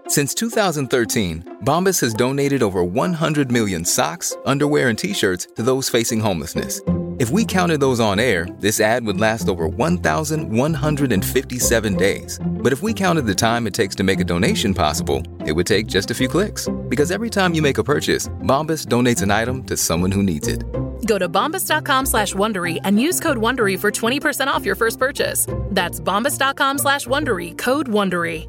Since 2013, Bombas has donated over 100 million socks, underwear, and T-shirts to those facing homelessness. If we counted those on air, this ad would last over 1,157 days. But if we counted the time it takes to make a donation possible, it would take just a few clicks. Because every time you make a purchase, Bombas donates an item to someone who needs it. Go to bombas.com/Wondery and use code Wondery for 20% off your first purchase. That's bombas.com/Wondery, code Wondery.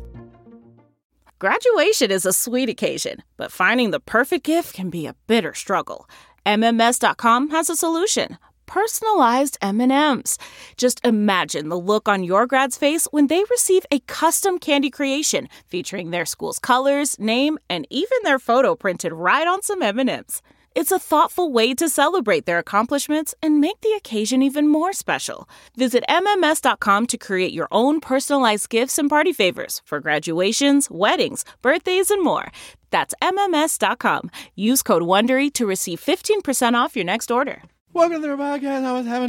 Graduation is a sweet occasion, but finding the perfect gift can be a bitter struggle. MMS.com has a solution. Personalized M&Ms. Just imagine the look on your grad's face when they receive a custom candy creation featuring their school's colors, name, and even their photo printed right on some M&Ms. It's a thoughtful way to celebrate their accomplishments and make the occasion even more special. Visit MMS.com to create your own personalized gifts and party favors for graduations, weddings, birthdays, and more. That's MMS.com. Use code WONDERY to receive 15% off your next order. Welcome to the podcast. I was having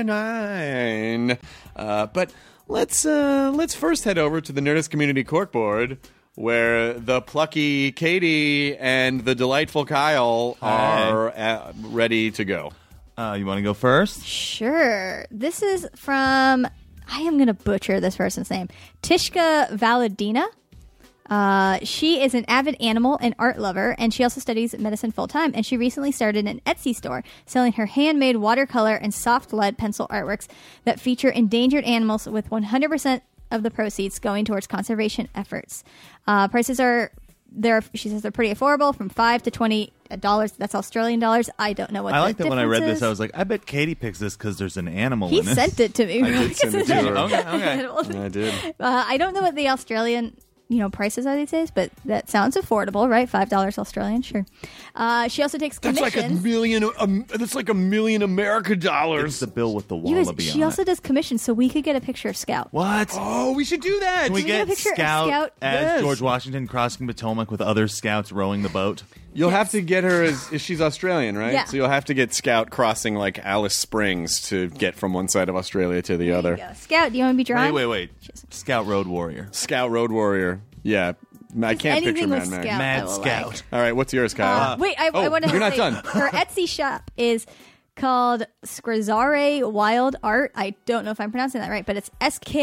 29. But let's first head over to the Nerdist Community Corkboard, where the plucky Katie and the delightful Kyle are ready to go. You want to go first? Sure. This is from, I am going to butcher this person's name, Tishka Valadina. She is an avid animal and art lover, and she also studies medicine full-time, and she recently started an Etsy store selling her handmade watercolor and soft lead pencil artworks that feature endangered animals, with 100% of the proceeds going towards conservation efforts. Prices are there. She says they're pretty affordable, from $5 to $20. That's Australian dollars. I don't know what. I like that when I read is. this, I was like, I bet Katie picks this because there's an animal He in it. sent it to me. I did send it to her. Okay. I did. I don't know what the Australian prices are these days, but that sounds affordable, right? $5 Australian, sure. She also takes That's commissions. that's like $1 million American dollars. It's the bill with the You guys, wallaby she on also it. does commissions, so we could get a picture of Scout. What? Oh, we should do that. Can we Can we get get a picture of Scout Scout? as Yes. George Washington crossing Potomac with other scouts rowing the boat? You'll have to get her as she's Australian, right? Yeah. So you'll have to get Scout crossing like Alice Springs to get from one side of Australia to the There other. you go. Scout, do you want to be drawn? Wait. Scout Road Warrior. Scout Road Warrior. Yeah. I can't anything picture with Mad Max. Scout. I Mad will Scout. like. All right, what's yours, Kyle? Wait, I want to. You're not say, done. Her Etsy shop is called Skrazare Wild Art. I don't know if I'm pronouncing that right, but it's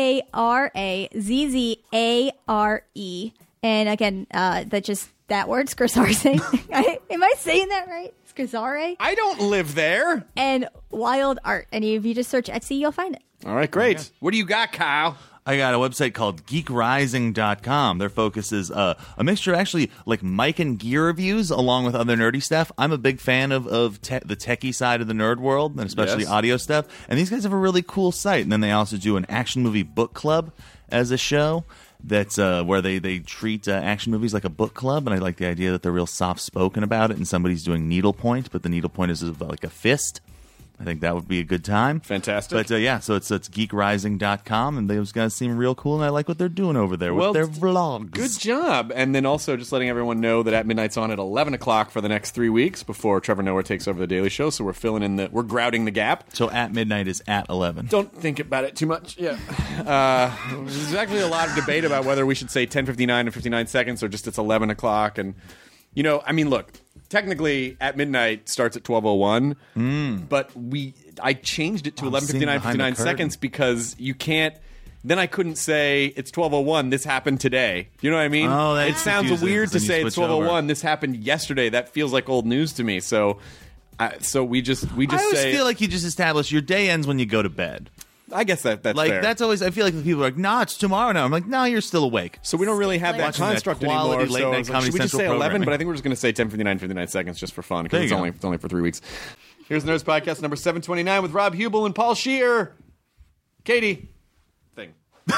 SKRAZZARE. And again, that word, Skrazare. Am I saying that right? Skrazare? I don't live there. And Wild Art. And if you just search Etsy, you'll find it. All right, great. What do you got, Kyle? I got a website called geekrising.com. Their focus is a mixture of actually like mic and gear reviews along with other nerdy stuff. I'm a big fan of the techie side of the nerd world, and especially Yes. audio stuff. And these guys have a really cool site. And then they also do an action movie book club as a show. That's where they treat action movies like a book club, and I like the idea that they're real soft-spoken about it, and somebody's doing needlepoint, but the needlepoint is like a fist. I think that would be a good time. Fantastic. But so it's geekrising.com, and those guys seem real cool, and I like what they're doing over there with their vlogs. Good job. And then also just letting everyone know that At Midnight's on at 11 o'clock for the next 3 weeks before Trevor Noah takes over The Daily Show, so we're grouting the gap. So At Midnight is at 11. Don't think about it too much. Yeah. There's actually a lot of debate about whether we should say 10:59 and 59 seconds or just it's 11 o'clock. And, look, technically At Midnight starts at 12:01, but I changed it to 11:59, 59 seconds because you can't. Then I couldn't say it's 12:01. This happened today. You know what I mean? Oh, it that's sounds confusing, weird to then you say it's switch over. 12:01. This happened yesterday. That feels like old news to me. So we just I always say. feel like you just establish your day ends when you go to bed. I guess that's Like fair. that's always. I feel like the people are like, "Nah, it's tomorrow now." I'm like, "No, you're still awake." So we don't really have that Watching that construct quality anymore. late So night I was like, Comedy should we just Central say 11? programming. But I think we're just going to say 10:59, 59 seconds just for fun because There you it's go. only for 3 weeks. Here's Nerds Podcast number 729 with Rob Hubel and Paul Scheer. Katie. Thing.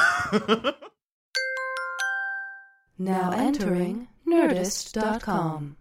Now entering Nerdist.com.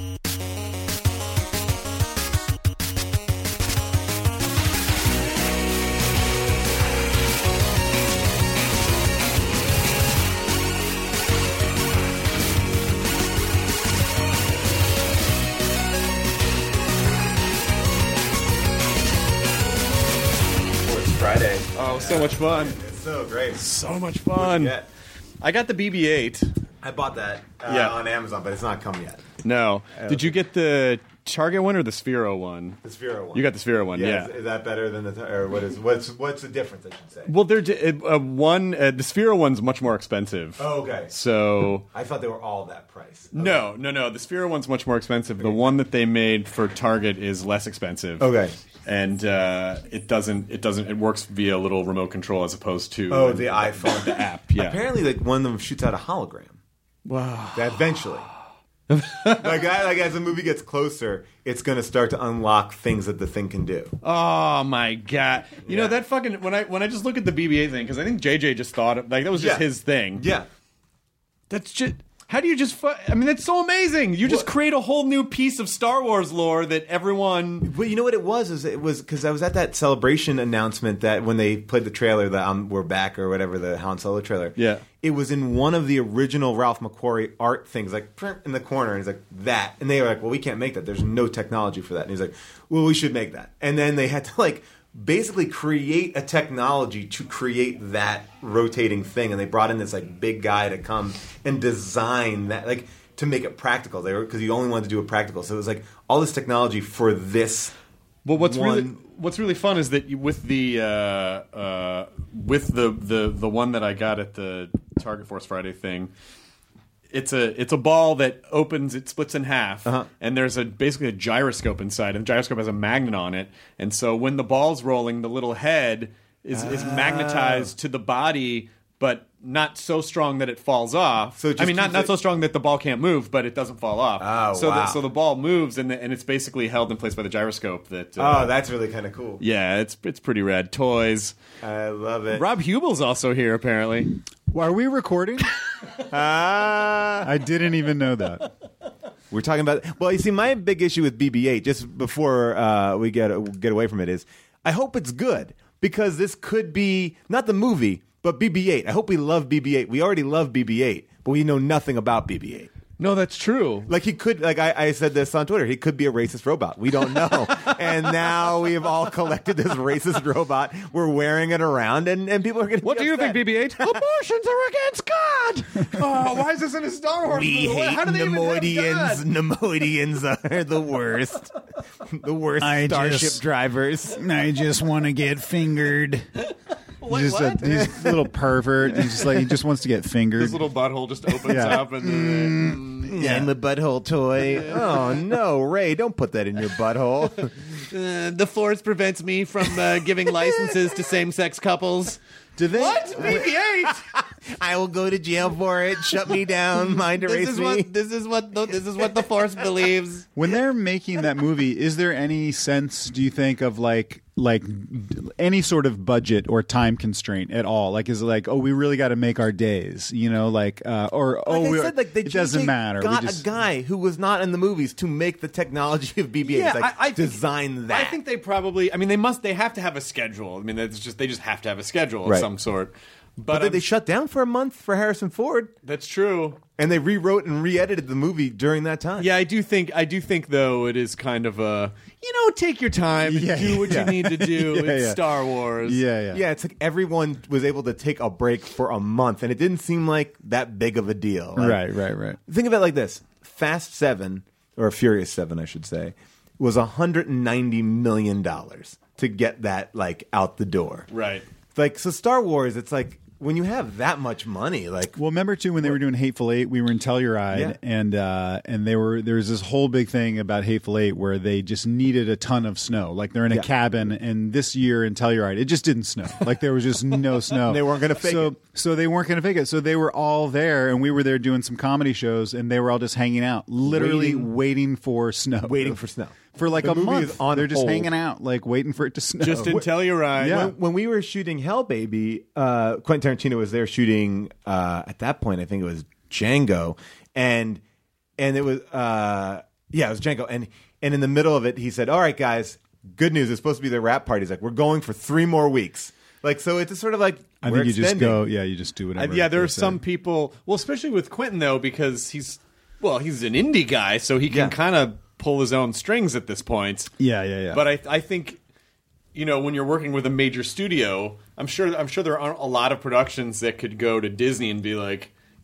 It's Friday. Oh, so much fun. It's so great. So much What'd fun. you get? I got the BB-8. I bought that on Amazon, but it's not come yet. No. Did you get the Target one or the Sphero one? The Sphero one. You got the Sphero one, yeah. Is that better than or what's the difference? I should say. Well, the Sphero one's much more expensive. Oh, okay. So I thought they were all that price. Okay. No. The Sphero one's much more expensive. The one that they made for Target is less expensive. Okay. And it works via a little remote control as opposed to the iPhone, the app. Yeah. Apparently, like one of them shoots out a hologram. Wow. That eventually. like as the movie gets closer, it's going to start to unlock things that the thing can do. Oh my god! You know that fucking when I just look at the BB-8 thing, because I think JJ just thought that was just his thing. Yeah, that's just. How do you just? I mean, that's so amazing. You just create a whole new piece of Star Wars lore that everyone. Well, you know what it was? It was because I was at that Celebration announcement that when they played the trailer, the "We're Back" or whatever, the Han Solo trailer. Yeah, it was in one of the original Ralph McQuarrie art things, like in the corner. And he's like that, and they were like, "Well, we can't make that. There's no technology for that." And he's like, "Well, we should make that." And then they had to basically create a technology to create that rotating thing, and they brought in this big guy to come and design that, to make it practical. Because you only wanted to do it practical, so it was all this technology for this. Well, what's really fun is that with the one that I got at the Target Force Friday thing. It's a ball that opens, it splits in half, and there's basically a gyroscope inside, and the gyroscope has a magnet on it, and so when the ball's rolling, the little head is magnetized to the body, but not so strong that it falls off. So not so strong that the ball can't move, but it doesn't fall off. Oh, wow. So the ball moves, and it's basically held in place by the gyroscope. That's really kind of cool. Yeah, it's pretty rad. Toys. I love it. Rob Hubel's also here, apparently. Are we recording? I didn't even know that. We're talking about. Well, you see, my big issue with BB-8, just before we get away from it, is I hope it's good, because this could be not the movie, but BB-8. I hope we love BB-8. We already love BB-8, but we know nothing about BB-8. No, that's true. He could, I said this on Twitter, he could be a racist robot. We don't know. And now we have all collected this racist robot. We're wearing it around, and people are going to What do you think, BB-8? Abortions are against God! Oh, why is this in a Star Wars movie? We hate Nemoidians. Nemoidians are the worst. The worst Starship drivers. I just want to get fingered. He's a little pervert. He just wants to get fingered. His little butthole just opens up, and I'm a butthole toy. Oh no, Ray! Don't put that in your butthole. The Force prevents me from giving licenses to same-sex couples. Do they? What? BB-8? I will go to jail for it. Shut me down. Mind erase me. This is what the Force believes. When they're making that movie, is there any sense, do you think, of like any sort of budget or time constraint at all? Is it we really got to make our days, it doesn't matter. Got a guy who was not in the movies to make the technology of BB-8. Yeah, I design that. I think they probably. I mean, they have to have a schedule. I mean, they just have to have a schedule of some sort. But they shut down for a month for Harrison Ford. That's true. And they rewrote and re-edited the movie during that time. Yeah, I do think though it is kind of a take your time and do what you need to do. It's Star Wars. Yeah. It's everyone was able to take a break for a month, and it didn't seem like that big of a deal. Right. Think of it like this: Fast 7, or Furious 7, I should say, was $190 million to get that out the door. Right. So Star Wars, it's when you have that much money, well, remember too when they were doing Hateful Eight, we were in Telluride, and there was this whole big thing about Hateful Eight where they just needed a ton of snow. They're in a cabin, and this year in Telluride, it just didn't snow. There was just no snow. They weren't going to fake it. So they weren't going to fake it. So they were all there, and we were there doing some comedy shows, and they were all just hanging out, literally waiting for snow. For a month. They're just hanging out, waiting for it to snow. Just in Telluride. Yeah. When we were shooting Hell Baby, Quentin Tarantino was there shooting, at that point, I think it was Django. And it was, it was Django. And in the middle of it, he said, all right, guys, good news. It's supposed to be the rap party. He's like, we're going for 3 more weeks. So it's a sort of I think you just go, you just do whatever. There are some people, especially with Quentin, though, because he's an indie guy, so he can kind of pull his own strings at this point. Yeah. But I think, when you're working with a major studio, I'm sure there aren't a lot of productions that could go to Disney and be like,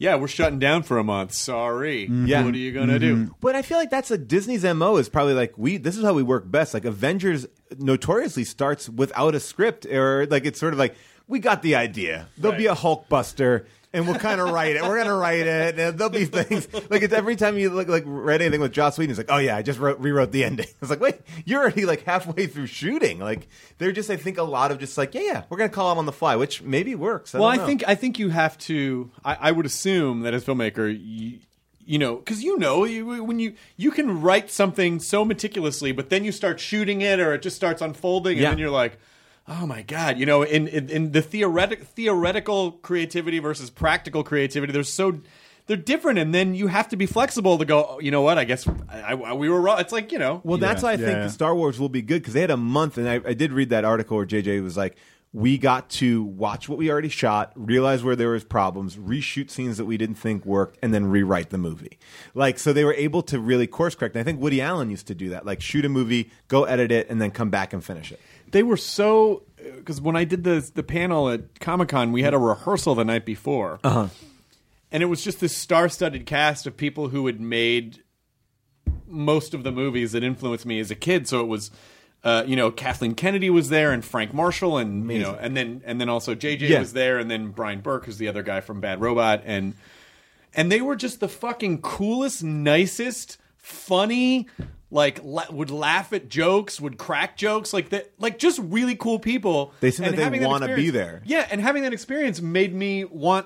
yeah, we're shutting down for a month. Sorry. Yeah. What are you gonna do? But I feel like that's Disney's MO is probably like this is how we work best. Like Avengers notoriously starts without a script, or like it's sort of like we got the idea. There'll be a Hulkbuster. And we'll kind of write it. We're going to write it. And there'll be things like it's every time you like read anything with Joss Whedon, it's like, oh yeah, I just rewrote the ending. It's like, wait, you're already like halfway through shooting. Like they're just, I think, a lot of just like, yeah, we're going to call them on the fly, which maybe works. I think you have to. I would assume that as a filmmaker, you know, because when you can write something so meticulously, but then you start shooting it, or it just starts unfolding, and then you're like, oh my God, you know, in the theoretical creativity versus practical creativity, they're different, and then you have to be flexible to go, oh, you know what, I guess we were wrong. It's like, you know. Well, that's why I think the Star Wars will be good, because they had a month, and I did read that article where JJ was like, we got to watch what we already shot, realize where there was problems, reshoot scenes that we didn't think worked, and then rewrite the movie. Like, so they were able to really course correct. And I think Woody Allen used to do that, like shoot a movie, go edit it, and then come back and finish it. They were so, because when I did the panel at Comic-Con, we had a rehearsal the night before. Uh-huh. And it was just this star-studded cast of people who had made most of the movies that influenced me as a kid. So it was, you know, Kathleen Kennedy was there, and Frank Marshall, and you know, and then also JJ was there, and then Brian Burke, who's the other guy from Bad Robot, and they were just the fucking coolest, nicest, funny, like would laugh at jokes, would crack jokes, like that, like just really cool people. They seem that they want to be there. Yeah, and having that experience made me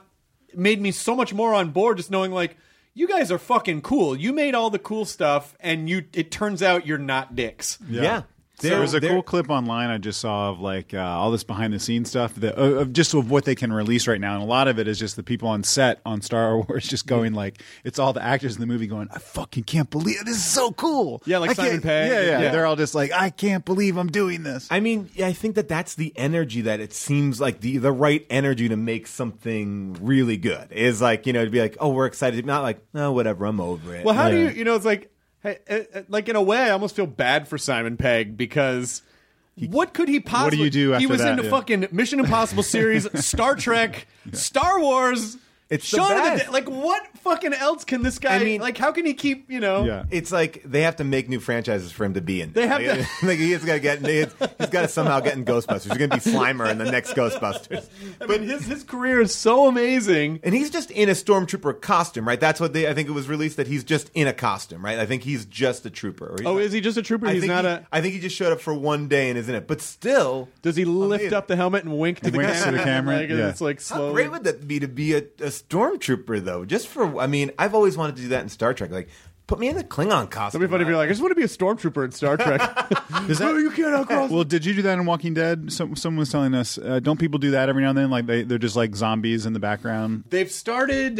so much more on board, just knowing like, you guys are fucking cool. You made all the cool stuff, and it turns out you're not dicks. Yeah. There was a cool clip online I just saw of like all this behind the scenes stuff of what they can release right now, and a lot of it is just the people on set on Star Wars just going like, it's all the actors in the movie going, I fucking can't believe this is so cool. Yeah, like Simon Pegg. Yeah, they're all just like, I can't believe I'm doing this. I mean, I think that's the energy that it seems like the right energy to make something really good is like, you know, to be like, oh, we're excited, not like, no, whatever, I'm over it. Well, how do you know, it's like, like in a way, I almost feel bad for Simon Pegg, because what could he possibly? What do you do after He was that? into fucking Mission Impossible series, Star Trek, Star Wars. It's Shaun the of the best. Dead. Like, what fucking else can this guy? I mean, like, how can he keep? You know, Yeah. It's like they have to make new franchises for him to be in. They have like, like he's got to somehow get in Ghostbusters. He's going to be Slimer in the next Ghostbusters. I mean, his career is so amazing. And he's just in a stormtrooper costume, right? That's what I think it was released, that he's just in a costume, right? I think he's just a trooper. Is he just a trooper? He's not I think he just showed up for one day and is in it. But still, Does he lift up the helmet and wink to the Winks to camera? the camera? Like, Yeah. It's like how slowly. great would that be to be a stormtrooper, though? Just for, I mean, I've always wanted to do that in Star Trek. Like, put me in the Klingon costume. That'd be funny if you're like, I just want to be a stormtrooper in Star Trek. You can't outcross. Well, did you do that in Walking Dead? Someone was telling us, don't people do that every now and then? Like they're just like zombies in the background. They've started.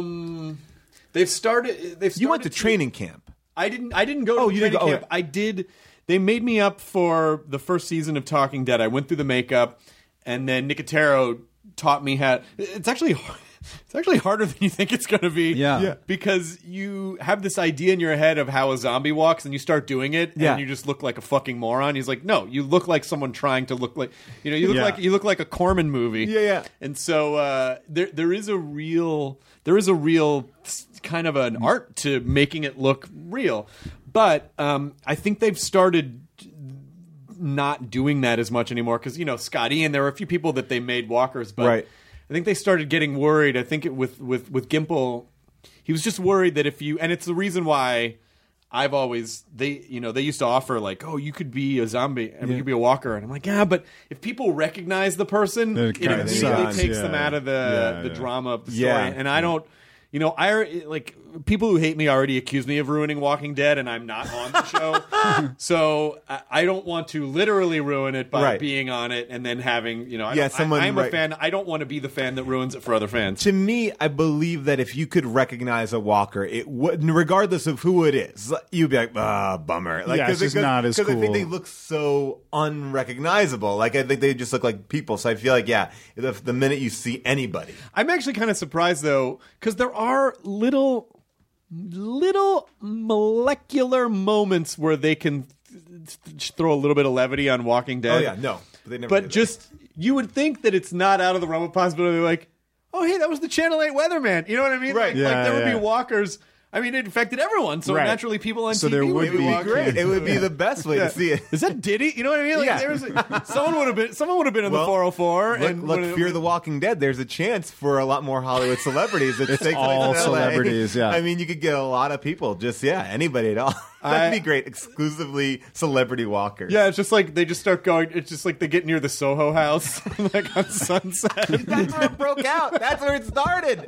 You went to training camp. I didn't go to you training didn't go- camp. I did. They made me up for the first season of Talking Dead. I went through the makeup, and then Nicotero taught me how. It's actually harder than you think it's going to be. Yeah. Because you have this idea in your head of how a zombie walks, and you start doing it, Yeah. and you just look like a fucking moron. He's like, no, you look like someone trying to look like, you look like a Corman movie. Yeah. And so there is a real kind of an art to making it look real, but I think they've started not doing that as much anymore, because Scott Ian, there were a few people that they made walkers, but Right. I think they started getting worried. I think with Gimple, he was just worried that and it's the reason why I've always they used to offer like, oh, you could be a zombie and you could be a walker, and I'm like, yeah, but if people recognize the person, Then it it kinda immediately sucks, takes yeah. them out of the Yeah. drama of the story, Yeah. and I don't. I like people who hate me already accuse me of ruining Walking Dead, and I'm not on the show, so I don't want to literally ruin it by Right. being on it and then having I'm a right. fan. I don't want to be the fan that ruins it for other fans. To me, I believe that if you could recognize a walker, it would, regardless of who it is, you'd be like, bummer. Like, Yeah, it's just not as Because I think cool. they look so unrecognizable. Like, I think they just look like people. So I feel like, the minute you see anybody. I'm actually kind of surprised though, because there are little molecular moments where they can throw a little bit of levity on Walking Dead. Oh, yeah, no. But they never But do that. just, you would think that it's not out of the realm of possibility. Like, oh, hey, that was the Channel 8 weatherman. You know what I mean? Right. Like, there would be walkers. I mean, it affected everyone. So naturally, people on TV there would would be walking. Great. It would be the best way to see it. Is that Diddy? You know what I mean? Like, there was someone would have been in the 404. Look, Fear the Walking Dead. There's a chance for a lot more Hollywood celebrities. It's all celebrities. Yeah. I mean, you could get a lot of people. Just anybody at all. That'd be great. Exclusively celebrity walkers. Yeah, it's just like they just start going. It's just like they get near the Soho House, like on Sunset. That's where it broke out. That's where it started.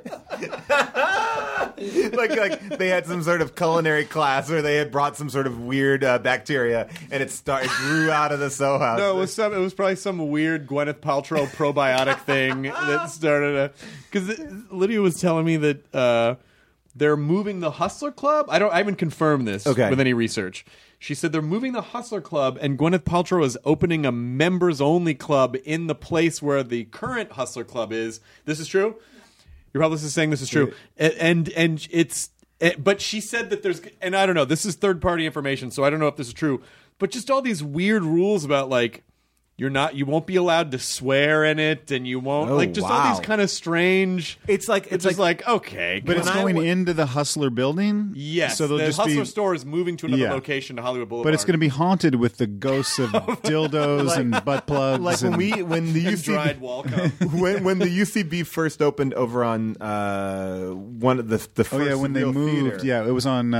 like they had some sort of culinary class where they had brought some sort of weird bacteria, and it grew out of the Soho House. No, it was probably some weird Gwyneth Paltrow probiotic thing that started because Lydia was telling me that they're moving the Hustler Club. I haven't confirmed this with any research. She said they're moving the Hustler Club, and Gwyneth Paltrow is opening a members-only club in the place where the current Hustler Club is. This is true? Your publicist is saying this is true. And it's... But she said that there's... And I don't know. This is third-party information, so I don't know if this is true. But just all these weird rules about, like... You won't be allowed to swear in it, and you won't all these kind of strange. It's just like okay, but it's going into the Hustler building. Yes, so the Hustler store is moving to another location to Hollywood Boulevard. But it's going to be haunted with the ghosts of dildos and butt plugs. Like when the UCB dried wall cup. when the UCB first opened over on one of the first. Oh yeah, when they moved. Theater. Yeah, it was on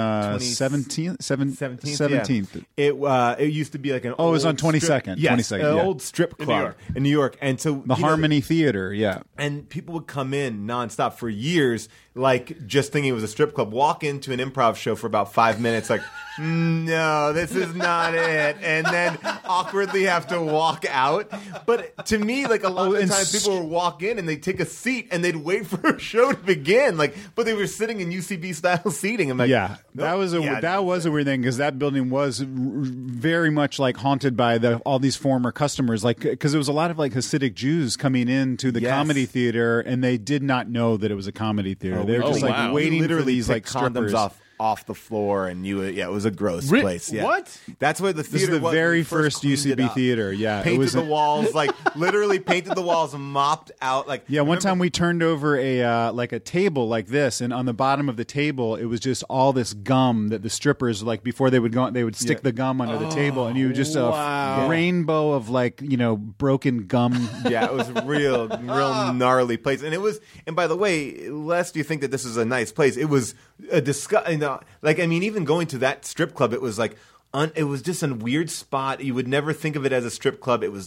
17th. Yeah. It used to be like an. Oh, it was on 22nd. Yes, 22nd. Old strip club in New York, and so the Harmony Theater, and people would come in nonstop for years, like just thinking it was a strip club. Walk into an improv show for about 5 minutes, like, no, this is not it, and then awkwardly have to walk out. But to me, like a lot of times, people would walk in and they'd take a seat and they'd wait for a show to begin, like, but they were sitting in UCB style seating. I'm like, that was a weird thing because that building was very much like haunted by all these former customers, like because there was a lot of like Hasidic Jews coming into the comedy theater, and they did not know that it was a comedy theater. They were just like waiting for these like strippers off the floor, and it was a gross place. Yeah. What? That's where the theater was. This is the very first UCB theater. Yeah, painted the walls, like literally painted the walls, mopped out. Like one time we turned over a table like this, and on the bottom of the table it was just all this gum that the strippers like before they would go, they would stick the gum under the table, and you would just a rainbow of like broken gum. Yeah, it was real gnarly place, and it was. And by the way, lest you think that this is a nice place, it was a even going to that strip club, it was like it was just a weird spot. You would never think of it as a strip club. It was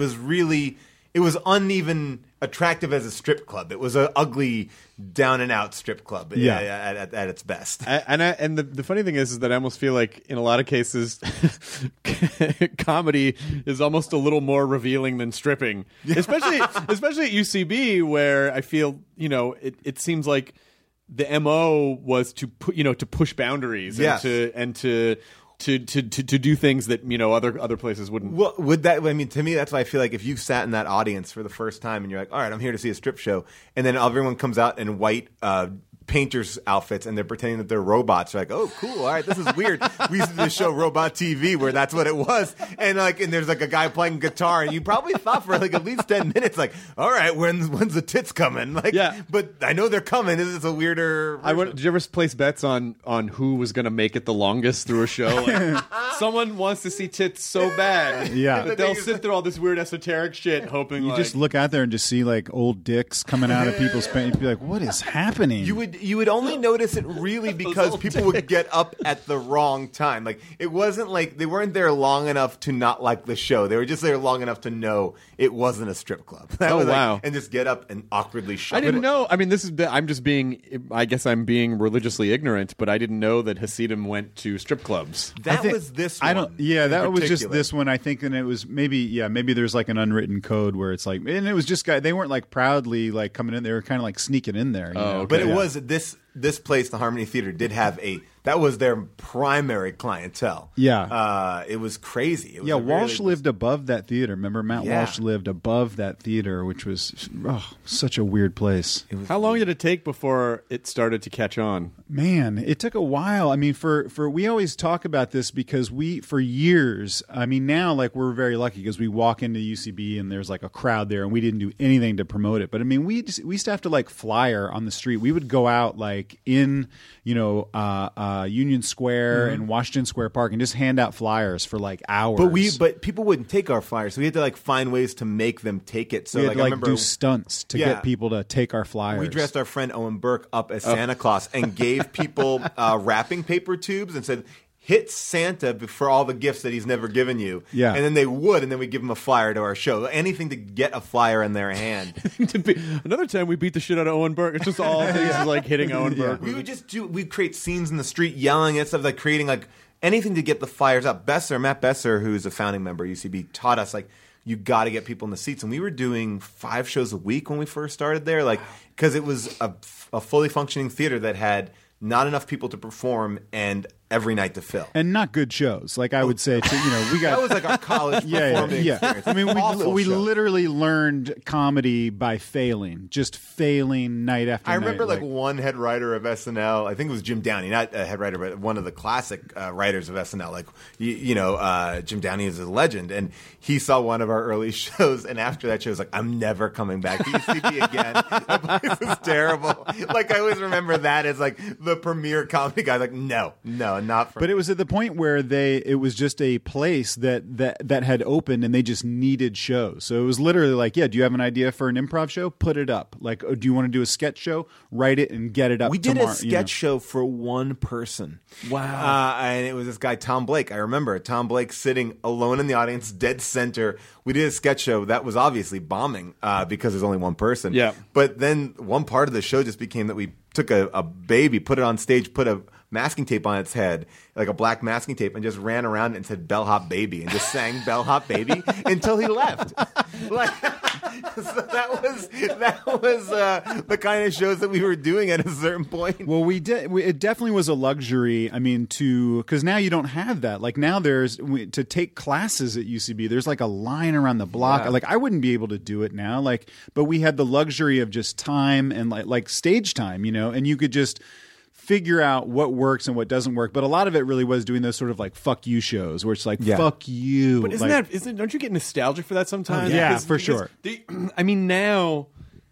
uneven attractive as a strip club. It was an ugly down and out strip club. At its best. And the funny thing is that I almost feel like in a lot of cases, comedy is almost a little more revealing than stripping, especially at UCB, where I feel it seems like the MO was to push boundaries and to do things that other places wouldn't. Well, to me, that's why I feel like if you sat in that audience for the first time and you're like, all right, I'm here to see a strip show, and then everyone comes out in white painters outfits and they're pretending that they're robots. You're like, oh, cool. All right, this is weird. We used to do the show Robot TV where that's what it was. And there's like a guy playing guitar, and you probably thought for like at least 10 minutes, like, all right, when's the tits coming? Like, but I know they're coming. This is a weirder version. Did you ever place bets on who was going to make it the longest through a show? Like, someone wants to see tits so bad that they'll sit through all this weird esoteric shit hoping you just look out there and just see like old dicks coming out of people's pants. You'd be like, what is happening? You would only notice it really because people would get up at the wrong time. Like, it wasn't like they weren't there long enough to not like the show. They were just there long enough to know it wasn't a strip club. Wow. And just get up and awkwardly shut I didn't know. I mean, I guess I'm being religiously ignorant, but I didn't know that Hasidim went to strip clubs. That was this one. That was just this one, I think, and it was maybe there's like an unwritten code where it's like, and it was just they weren't like proudly like coming in, they were kind of like sneaking in there. But it was this this place, the Harmony Theater, did have that was their primary clientele. Yeah. It was crazy. It was Walsh lived above that theater. Remember, Matt Yeah. Walsh lived above that theater, which was such a weird place. How long did it take before it started to catch on? Man, it took a while. I mean, for we always talk about this because for years, I mean, now like we're very lucky because we walk into UCB and there's like a crowd there and we didn't do anything to promote it. But I mean, we used to have to like flyer on the street. We would go out like in, Union Square and Washington Square Park and just hand out flyers for like hours. But people wouldn't take our flyers, so we had to like find ways to make them take it. So we had like, to do stunts to get people to take our flyers. We dressed our friend Owen Burke up as Santa Claus and gave people wrapping paper tubes and said, hit Santa for all the gifts that he's never given you. Yeah. And then they would, and then we'd give them a flyer to our show. Anything to get a flyer in their hand. Another time we beat the shit out of Owen Burke. It's just all things like hitting Owen Burke. We'd create scenes in the street yelling at stuff, like creating like anything to get the flyers up. Matt Besser, who's a founding member of UCB, taught us like, you got to get people in the seats. And we were doing 5 shows a week when we first started there, like because it was a fully functioning theater that had not enough people to perform and every night to fill. And not good shows. Like I would say, we got... That was like our college performing experience. I mean, we show. literally learned comedy by failing. Just failing night after night. I remember like one head writer of SNL, I think it was Jim Downey, not a head writer, but one of the classic writers of SNL. Like, Jim Downey is a legend. And he saw one of our early shows, and after that show, he was like, I'm never coming back to UCB again. That place is terrible. Like, I always remember that as like the premier comedy guy. Like, no, not for But me. it was at the point where it was just a place that had opened and they just needed shows. So it was literally like, do you have an idea for an improv show? Put it up. Like, do you want to do a sketch show? Write it and get it up. We did tomorrow, a sketch show for one person. Wow. And it was this guy, Tom Blake. I remember Tom Blake sitting alone in the audience, dead center. We did a sketch show that was obviously bombing because there's only one person. Yeah. But then one part of the show just became that we took a baby, put it on stage, put a masking tape on its head, like a black masking tape, and just ran around and said "Bellhop Baby" and just sang "Bellhop Baby" until he left. Like, so that was the kind of shows that we were doing at a certain point. Well, we did. It definitely was a luxury. I mean, because now you don't have that. Like now, to take classes at UCB. There's like a line around the block. Yeah. Like I wouldn't be able to do it now. Like, but we had the luxury of just time and like stage time, and you could just figure out what works and what doesn't work. But a lot of it really was doing those sort of like fuck you shows where it's like fuck you. But don't you get nostalgic for that sometimes? Yeah, for sure. I mean, now,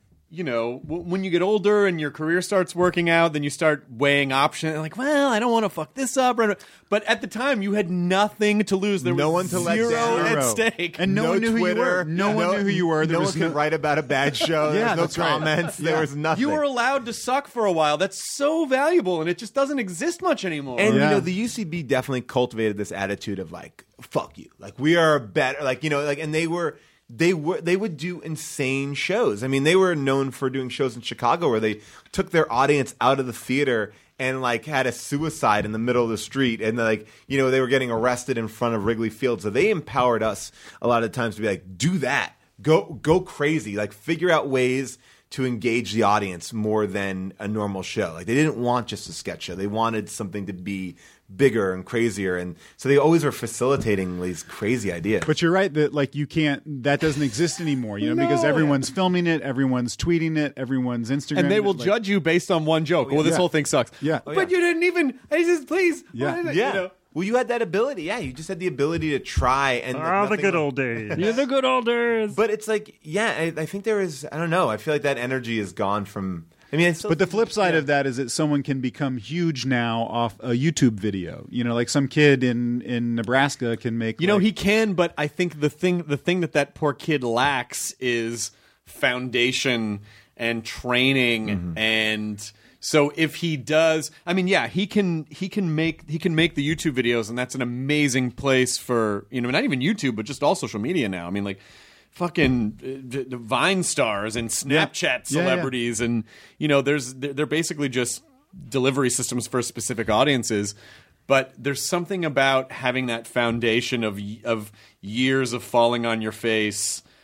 when you get older and your career starts working out, then you start weighing options. Like, well, I don't want to fuck this up. But at the time, you had nothing to lose. There No was one to let zero down. at stake. And no one knew who you were. No one knew who you were. There No was one could write about a bad show. There was no that's right. comments. There was nothing. You were allowed to suck for a while. That's so valuable, and it just doesn't exist much anymore. And the UCB definitely cultivated this attitude of like, fuck you. Like, we are better. Like, and they would do insane shows. I mean, they were known for doing shows in Chicago where they took their audience out of the theater and like had a suicide in the middle of the street, and they were getting arrested in front of Wrigley Field. So they empowered us a lot of times to be like, do that, go crazy, like figure out ways to engage the audience more than a normal show. Like, they didn't want just a sketch show; they wanted something to be bigger and crazier, and so they always were facilitating these crazy ideas. But you're right that like that doesn't exist anymore, because everyone's filming it, everyone's tweeting it, everyone's Instagram, and they will judge you based on one joke. Well, this whole thing sucks. Yeah, but you didn't even. I just please. Yeah. Well, you had that ability. Yeah, you just had the ability to try. And the good old days. Yeah, the good old days. But it's like, I think there is. I don't know. I feel like that energy is gone from. I mean, but the flip side of that is that someone can become huge now off a YouTube video. Like some kid in Nebraska can make. He can, but I think the thing that poor kid lacks is foundation and training, and so if he does, I mean, he can make the YouTube videos, and that's an amazing place for not even YouTube, but just all social media now. I mean, like, fucking Vine stars and Snapchat celebrities, and they're basically just delivery systems for specific audiences. But there's something about having that foundation of years of falling on your face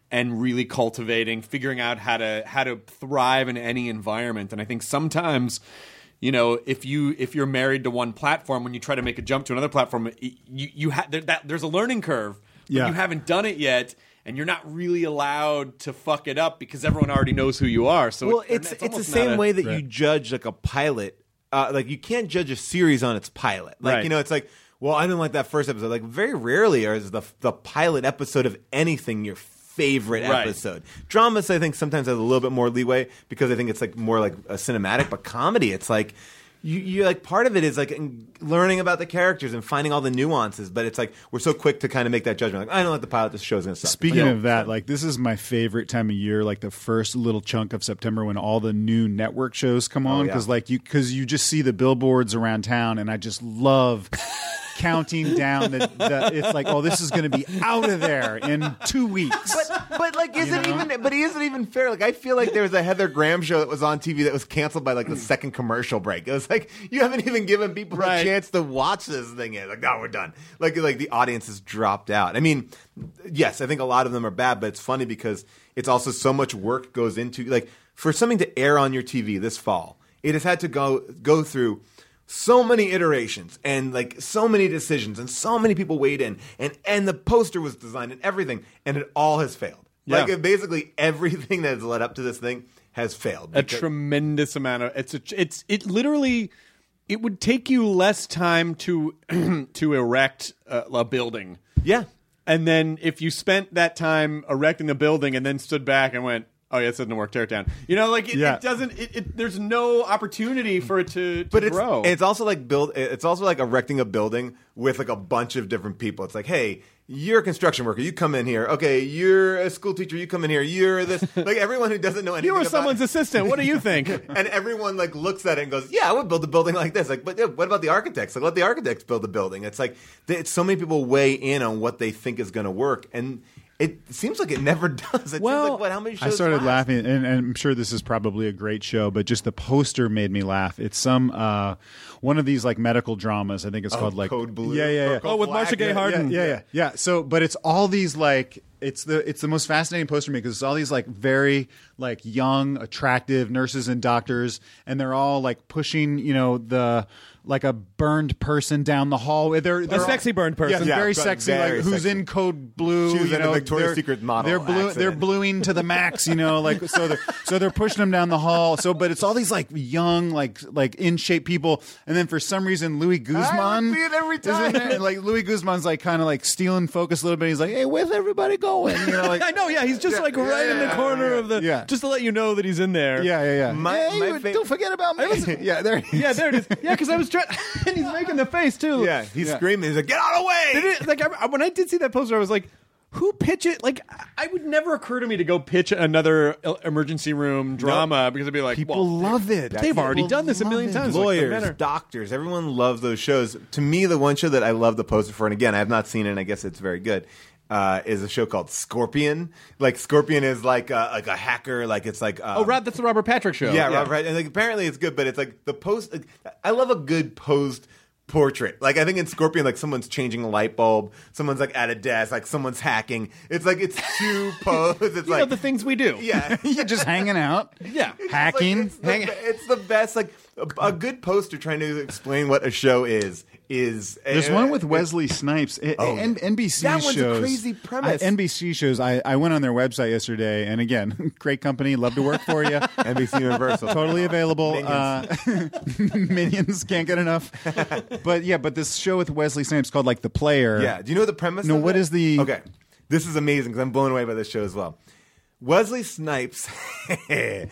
and really cultivating, figuring out how to thrive in any environment. And I think sometimes, you know, if you're married to one platform, when you try to make a jump to another platform, there's a learning curve. But you haven't done it yet, and you're not really allowed to fuck it up because everyone already knows who you are. So it's the same way that you judge like a pilot. Like you can't judge a series on its pilot. Like you know, it's like, well, I didn't like that first episode. Like very rarely is the pilot episode of anything your favorite episode. Dramas, I think, sometimes has a little bit more leeway because I think it's like more like a cinematic. But comedy, it's like you like part of it is like learning about the characters and finding all the nuances. But it's like we're so quick to kind of make that judgment. Like I don't like the pilot. This show's gonna suck. Speaking of that, like this is my favorite time of year. Like the first little chunk of September when all the new network shows come on because you just see the billboards around town, and I just love. Counting down it's like, oh, this is going to be out of there in 2 weeks. But like, is it even fair? Like, I feel like there was a Heather Graham show that was on TV that was canceled by like the second commercial break. It was like you haven't even given people a chance to watch this thing yet. Like, no, we're done. Like the audience has dropped out. I mean, yes, I think a lot of them are bad, but it's funny because it's also so much work goes into like for something to air on your TV this fall. It has had to go through so many iterations and like so many decisions and so many people weighed in and the poster was designed and everything and it all has failed. Yeah. Like basically everything that has led up to this thing has failed. A tremendous amount of it literally it would take you less time to erect a building. Yeah. And then if you spent that time erecting the building and then stood back and went, oh yeah, it doesn't work. Tear it down. You know, like it doesn't. There's no opportunity for it to grow. It's also like It's also like erecting a building with like a bunch of different people. It's like, hey, you're a construction worker. You come in here. Okay, you're a school teacher. You come in here. You're this. Like everyone who doesn't know anything. You were someone's assistant. What do you think? And everyone like looks at it and goes, yeah, I would build a building like this. Like, but what about the architects? Like, let the architects build the building. It's like it's so many people weigh in on what they think is going to work and. It seems like it never does. It seems like, how many shows I started laughing, and I'm sure this is probably a great show, but just the poster made me laugh. It's some one of these like medical dramas. I think it's called like Code Blue. Yeah. Oh, with Marcia Gay Harden. Yeah. So, but it's all these like it's the most fascinating poster to me because it's all these like very like young, attractive nurses and doctors, and they're all like pushing like a burned person down the hallway. They're a sexy burned person. Yeah, very sexy. Very like who's sexy. in Code Blue. She was in a Victoria's Secret model. They're bluing to the max. Like so they're pushing them down the hall. So, but it's all these like young, like in shape people, and then for some reason Louis Guzman see it every time. is in there. And, like Louis Guzman's like kind of like stealing focus a little bit. He's like, hey, where's everybody going? Like I know. Yeah, he's just like right in the corner of the. Yeah. Just to let you know that he's in there. Yeah. Don't forget about me. There it is. Yeah, there it is. Yeah, because I was trying. And he's making the face too. Yeah, he's screaming. He's like, "Get out of the way!" Like when I did see that poster, I was like, "Who pitch it?" Like, I would never occur to me to go pitch another emergency room drama because I'd be like, people love it. They've already done this a million times. Lawyers, doctors, everyone loves those shows. To me, the one show that I love the poster for, and again, I have not seen it, and I guess it's very good. Is a show called Scorpion. Like Scorpion is like a hacker. Like it's like that's the Robert Patrick show. Yeah, Robert. And like apparently it's good, but it's like the post. I love a good posed portrait. Like I think in Scorpion, like someone's changing a light bulb, someone's like at a desk, like someone's hacking. It's like it's too posed. It's like the things we do. Yeah, you're just hanging out. Yeah, hacking. Like, it's the best. Like a good poster trying to explain what a show is. There's one with Wesley Snipes and NBC that shows. That one's a crazy premise. NBC shows. I went on their website yesterday, and again, great company. Love to work for you. NBC Universal, totally available. Minions can't get enough. But this show with Wesley Snipes called like The Player. Yeah. Do you know the premise? No. What is the? Okay, this is amazing because I'm blown away by this show as well. Wesley Snipes is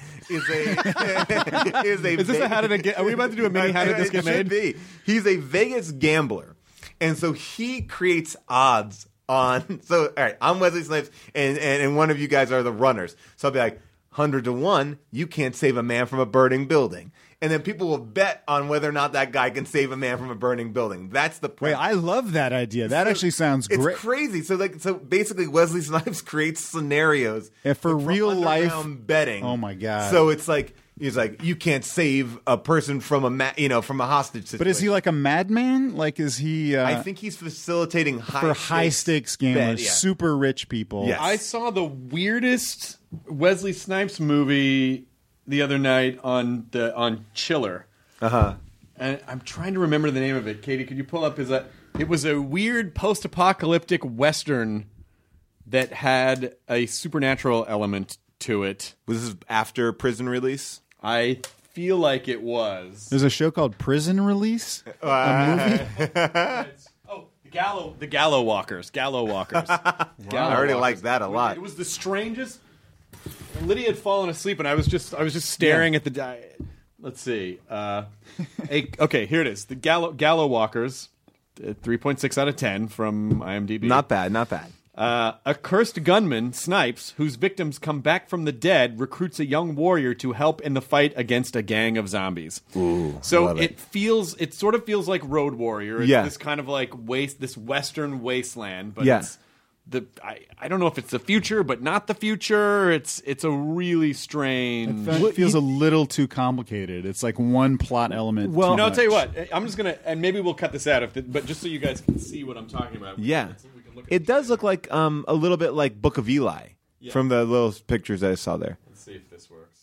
a. Is this a how did it get? Are we about to do a mini how did this get made? Should be. He's a Vegas gambler, and so he creates odds on. So all right, I'm Wesley Snipes, and one of you guys are the runners. So I'll be like 100 to 1. You can't save a man from a burning building. And then people will bet on whether or not that guy can save a man from a burning building. That's the Wait, I love that idea. That actually sounds great. It's crazy. So basically Wesley Snipes creates scenarios for real life betting. Oh my god. So it's like He's like, you can't save a person from from a hostage situation. But is he like a madman? Like, is he? I think he's facilitating high stakes gamblers, super rich people. Yes. I saw the weirdest Wesley Snipes movie the other night on Chiller. And I'm trying to remember the name of it. Katie, could you pull up it was a weird post-apocalyptic Western that had a supernatural element to it. Was this after prison release? I feel like it was. There's a show called Prison Release, a movie. The Gallow Walkers. Gallow Walkers. I already like that a lot. It was the strangest. Lydia had fallen asleep, and I was just staring at the. Let's see. Okay, here it is. The Gallow Walkers, 3.6 out of 10 from IMDb. Not bad. A cursed gunman, Snipes, whose victims come back from the dead, recruits a young warrior to help in the fight against a gang of zombies. Ooh, so it sort of feels like Road Warrior. It's this kind of like this Western wasteland, but it's I don't know if it's the future, but not the future. It's a really strange. It feels a little too complicated. It's like one plot element. Well, I'll tell you what. I'm just gonna, and maybe we'll cut this out, but just so you guys can see what I'm talking about. Yeah, it does look like a little bit like Book of Eli from the little pictures I saw there. Let's see if this works.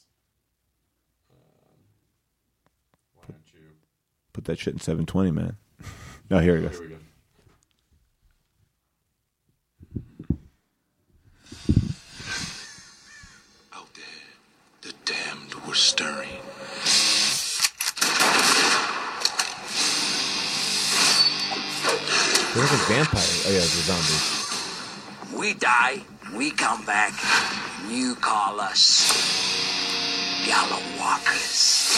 Why don't you put that shit in 720, man? No, here it goes. Here we go. Damned were stirring. They're like vampires. Oh yeah, they're zombies. We die, we come back, and you call us Gallow Walkers.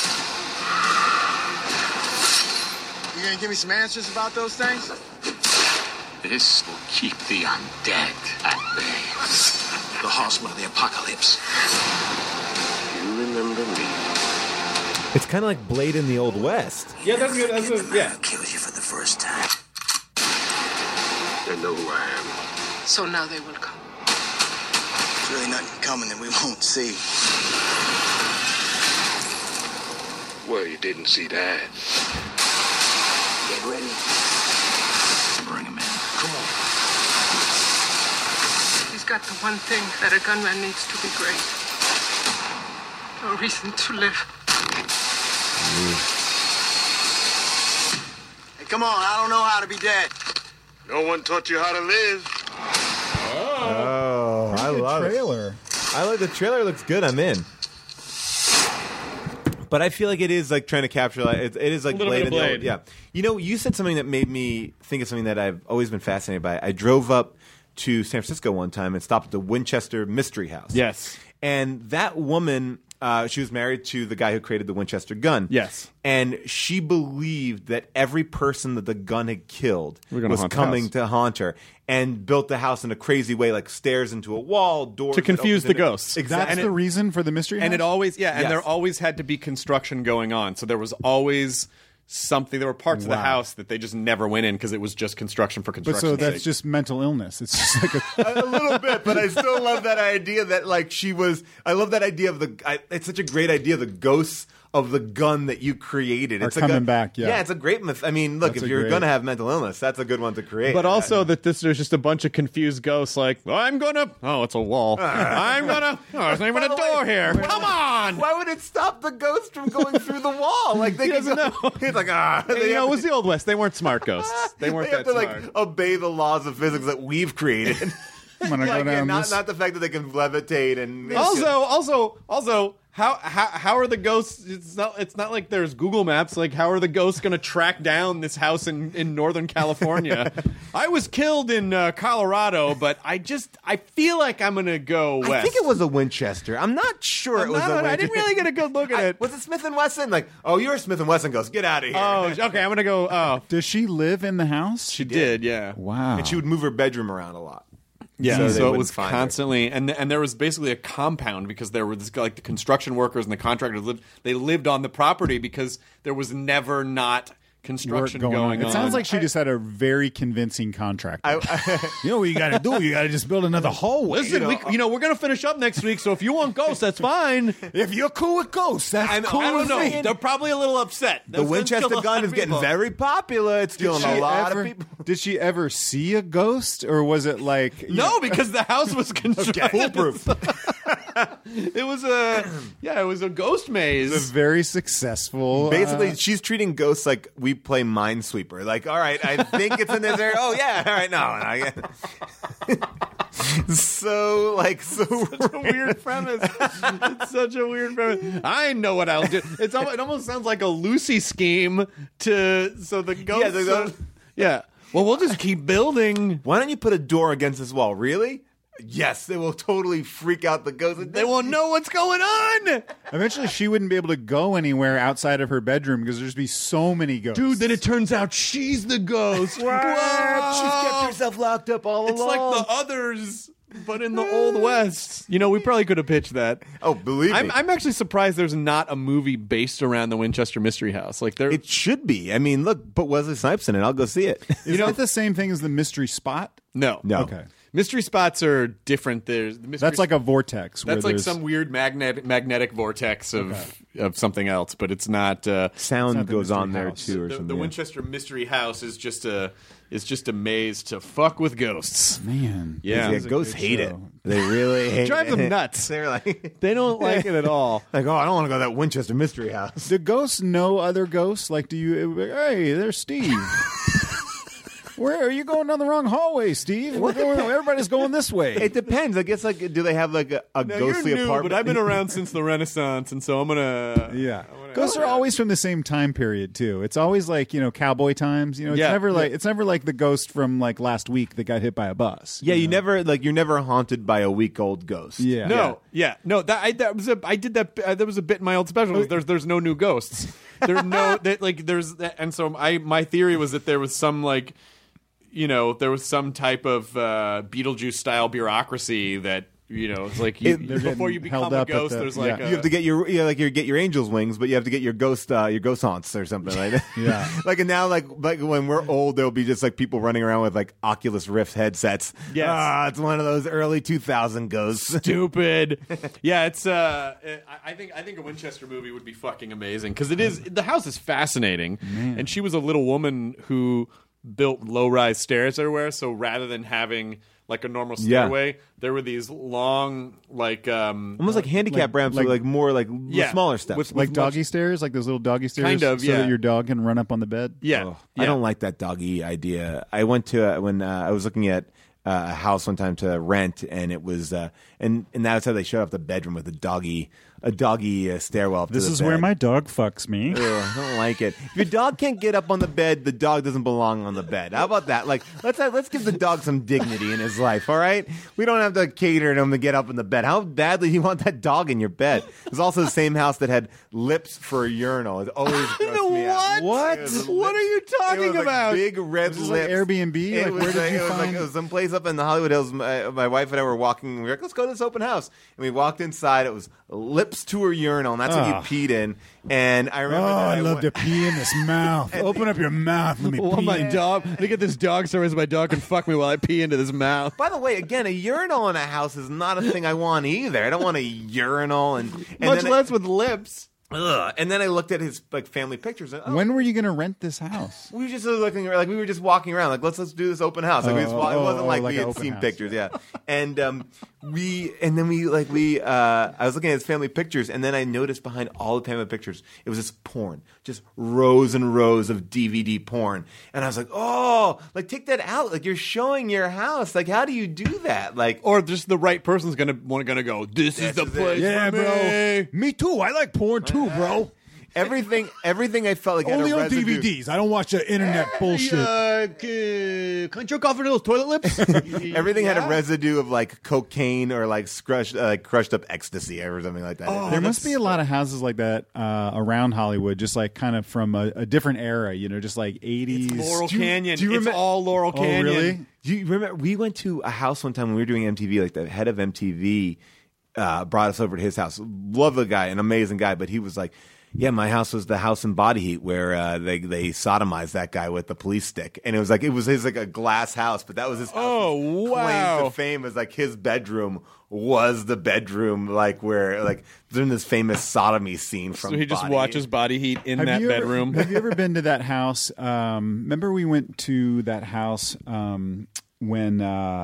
You gonna give me some answers about those things? This will keep the undead at bay. The horsemen of the apocalypse. Remember me. It's kind of like Blade in the Old West. Yeah, that's good. That's good. Yeah. Kills you for the first time. They know who I am. So now they will come. There's really nothing coming that we won't see. Well, you didn't see that. Get ready. Bring him in. Come on. He's got the one thing that a gunman needs to be great. No reason to live. Hey, come on, I don't know how to be dead. No one taught you how to live. Oh, I love the trailer. I like the trailer. Looks good. I'm in. But I feel like it is like trying to capture. It is like Blade. Yeah. You know, you said something that made me think of something that I've always been fascinated by. I drove up to San Francisco one time and stopped at the Winchester Mystery House. Yes. And that woman, she was married to the guy who created the Winchester gun. Yes. And she believed that every person that the gun had killed was haunt coming to haunt her, and built the house in a crazy way, like stairs into a wall, doors to confuse the ghosts. Exactly. That's the reason for the mystery house? And it always, and there always had to be construction going on. So there was always something. There were parts of the house that they just never went in because it was just construction for construction. But so that's just mental illness. It's just like a little bit. But I still love that idea that like she was. I love that idea of it's such a great idea. The ghosts of the gun that you created. It's coming back. Yeah, it's a great myth. I mean, look, if you're going to have mental illness, that's a good one to create. But also that there's just a bunch of confused ghosts. Like, it's a wall. There's not even a door here. Come on. Why would it stop the ghost from going through the wall? Like they doesn't know. He's like, it was the Old West. They weren't smart ghosts. They weren't that smart. Like obey the laws of physics that we've created. I'm gonna go down not the fact that they can levitate and also. How are the ghosts? It's not like there's Google Maps. Like, how are the ghosts going to track down this house in Northern California? I was killed in Colorado, but I feel like I'm going to go west. I think it was a Winchester. I'm not sure it was a Winchester. I didn't really get a good look at it. Was it Smith & Wesson? Like, you're a Smith & Wesson ghost. Get out of here. Oh, okay. I'm going to go. Oh, does she live in the house? She did. Yeah. Wow. And she would move her bedroom around a lot. Yeah, so it was constantly, and there was basically a compound because there were like the construction workers and the contractors lived on the property because there was never not construction work going on. It sounds like she just had a very convincing contractor. You know what you got to do? You got to just build another hallway. Listen, we're going to finish up next week, so if you want ghosts, that's fine. If you're cool with ghosts, that's cool. I don't with know. me. They're probably a little upset. The Winchester gun is getting very popular. It's stealing a lot of people. Did she ever see a ghost, or was it like no? Because the house was constructed foolproof. It was a ghost maze. It's a very successful. Basically, she's treating ghosts like we play Minesweeper. Like, all right, I think it's in this area. Oh yeah, all right, no. So such a weird premise. It's such a weird premise. I know what I'll do. It almost sounds like a Lucy scheme so the ghosts. Yeah. Well, we'll just keep building. Why don't you put a door against this wall? Really? Yes, they will totally freak out the ghosts. They won't know what's going on. Eventually, she wouldn't be able to go anywhere outside of her bedroom because there'd be so many ghosts. Dude, then it turns out she's the ghost. What? She's kept herself locked up all along. It's like the others, but in the Old West. You know, we probably could have pitched that. Oh, believe me. I'm actually surprised there's not a movie based around the Winchester Mystery House. Like it should be. I mean, look, put Wesley Snipes in it. I'll go see it. Is that the same thing as the Mystery Spot? No. Okay. Mystery spots are different. That's like a vortex. That's like some weird magnetic vortex of something else, but it's not. Sound goes on there too, or something. The Winchester Mystery House is just a maze to fuck with ghosts. Man, yeah, ghosts hate it. They really hate it. It drives them nuts. They're like they don't like it at all. Like, oh, I don't want to go to that Winchester Mystery House. Do ghosts know other ghosts? Like, do you? Hey, there's Steve. Where are you going down the wrong hallway, Steve? Everybody's going this way. It depends. I guess, like, do they have like a ghostly you're new, apartment? But I've been around since the Renaissance, and so I'm gonna. Yeah, ghosts are always from the same time period too. It's always like cowboy times. It's never like the ghost from like last week that got hit by a bus. Yeah, you're never haunted by a week-old ghost. Yeah, no. That was a bit in my old special. There's no new ghosts. There's no and so my theory was that there was some like. There was some type of Beetlejuice style bureaucracy that it's like before you become a ghost, there's like you have to get your angel's wings, but you have to get your ghost haunts or something like that. Yeah, like and now like when we're old, there'll be just like people running around with like Oculus Rift headsets. Yes, it's one of those early 2000 ghosts. Stupid. Yeah, it's I think a Winchester movie would be fucking amazing because the house is fascinating, and she was a little woman who built low-rise stairs everywhere, so rather than having like a normal stairway, there were these long, like almost like handicap ramps, like more like smaller steps, with like doggy stairs, like those little doggy stairs, kind of, so that your dog can run up on the bed. Yeah, I don't like that doggy idea. I went to when I was looking at a house one time to rent, and it was and that's how they showed up the bedroom with a doggy stairwell up to This the is bed. where my dog fucks me. Ugh, I don't like it. If your dog can't get up on the bed, the dog doesn't belong on the bed. How about that? Like, let's give the dog some dignity in his life, all right? We don't have to cater to him to get up in the bed. How badly do you want that dog in your bed? It was also the same house that had lips for a urinal. It always grossed me out. What? What are you talking about? Big red This is lips. like Airbnb? Like, where did you find? It was someplace up in the Hollywood Hills. My wife and I were walking. We were like, let's go to this open house. And we walked inside. It was lips to a urinal, and that's what you peed in. And I remember I love to pee in this mouth. Open up your mouth. Let me pee. My dog. Let me get this dog story so my dog can fuck me while I pee into this mouth. By the way, again, a urinal in a house is not a thing I want either. I don't want a urinal and much less with lips. Ugh. And then I looked at his like family pictures. And, when were you going to rent this house? We were just looking, like we were just walking around, like let's do this open house. Like it wasn't like we had seen house. pictures, yeah. And I was looking at his family pictures, and then I noticed behind all the family pictures, it was just porn, just rows and rows of DVD porn. And I was like, oh, like take that out. Like you're showing your house. Like how do you do that? Like, or just the right person's gonna go. This is the place. Yeah, for bro. Me too. I like porn too, bro. Everything I felt like only had a on residue. DVDs. I don't watch the internet bullshit. Can you jerk off into those toilet lips? Everything had a residue of like cocaine or like crushed up ecstasy or something like that. There must be a lot of houses like that around Hollywood, just like kind of from a different era, just like 80s. It's Laurel Canyon. It's all Laurel Canyon. Oh, really? Do you remember? We went to a house one time when we were doing MTV. Like the head of MTV brought us over to his house. Love the guy, an amazing guy, but he was like, Yeah, my house was the house in Body Heat where they sodomized that guy with the police stick, and it was his like a glass house, but that was his house. Oh, wow. Claim to fame as like his bedroom was the bedroom like where like they're in this famous sodomy scene from. So he just watches Body Heat in that bedroom. Have you ever been to that house? Remember we went to that house when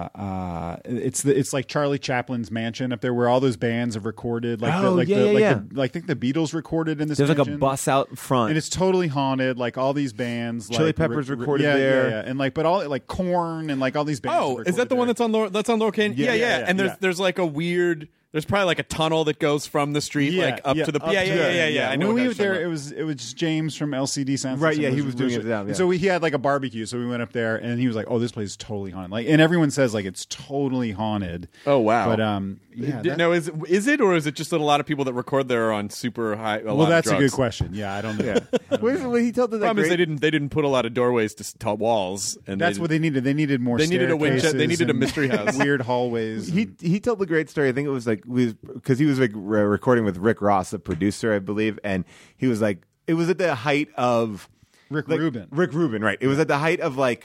it's like Charlie Chaplin's mansion up there where all those bands have recorded. Like I think the Beatles recorded in this. There's mansion. like a bus out front, and it's totally haunted. Like all these bands, Chili Peppers recorded there, and like but all like Korn and like all these bands. Oh, is that the one that's on Lower Canyon? Yeah. And there's like a weird. There's probably like a tunnel that goes from the street like up to the yeah. I know. When we were there, it was James from LCD Sound. Right, yeah, he was doing it. Yeah. So he had like a barbecue, so we went up there, and he was like, "Oh, this place is totally haunted." Like, and everyone says like it's totally haunted. Oh wow! But no, is it or is it just that a lot of people that record there are on super high? Well, that's a good question. Yeah, I don't know. What he told us. Problem is they didn't put a lot of doorways to walls, and that's what they needed. They needed more. They needed a winch. They needed a mystery house. Weird hallways. He told the great story. I think it was like because he was like recording with Rick Ross, the producer, I believe, and he was like, it was at the height of Rick Rubin, right? It was at the height of like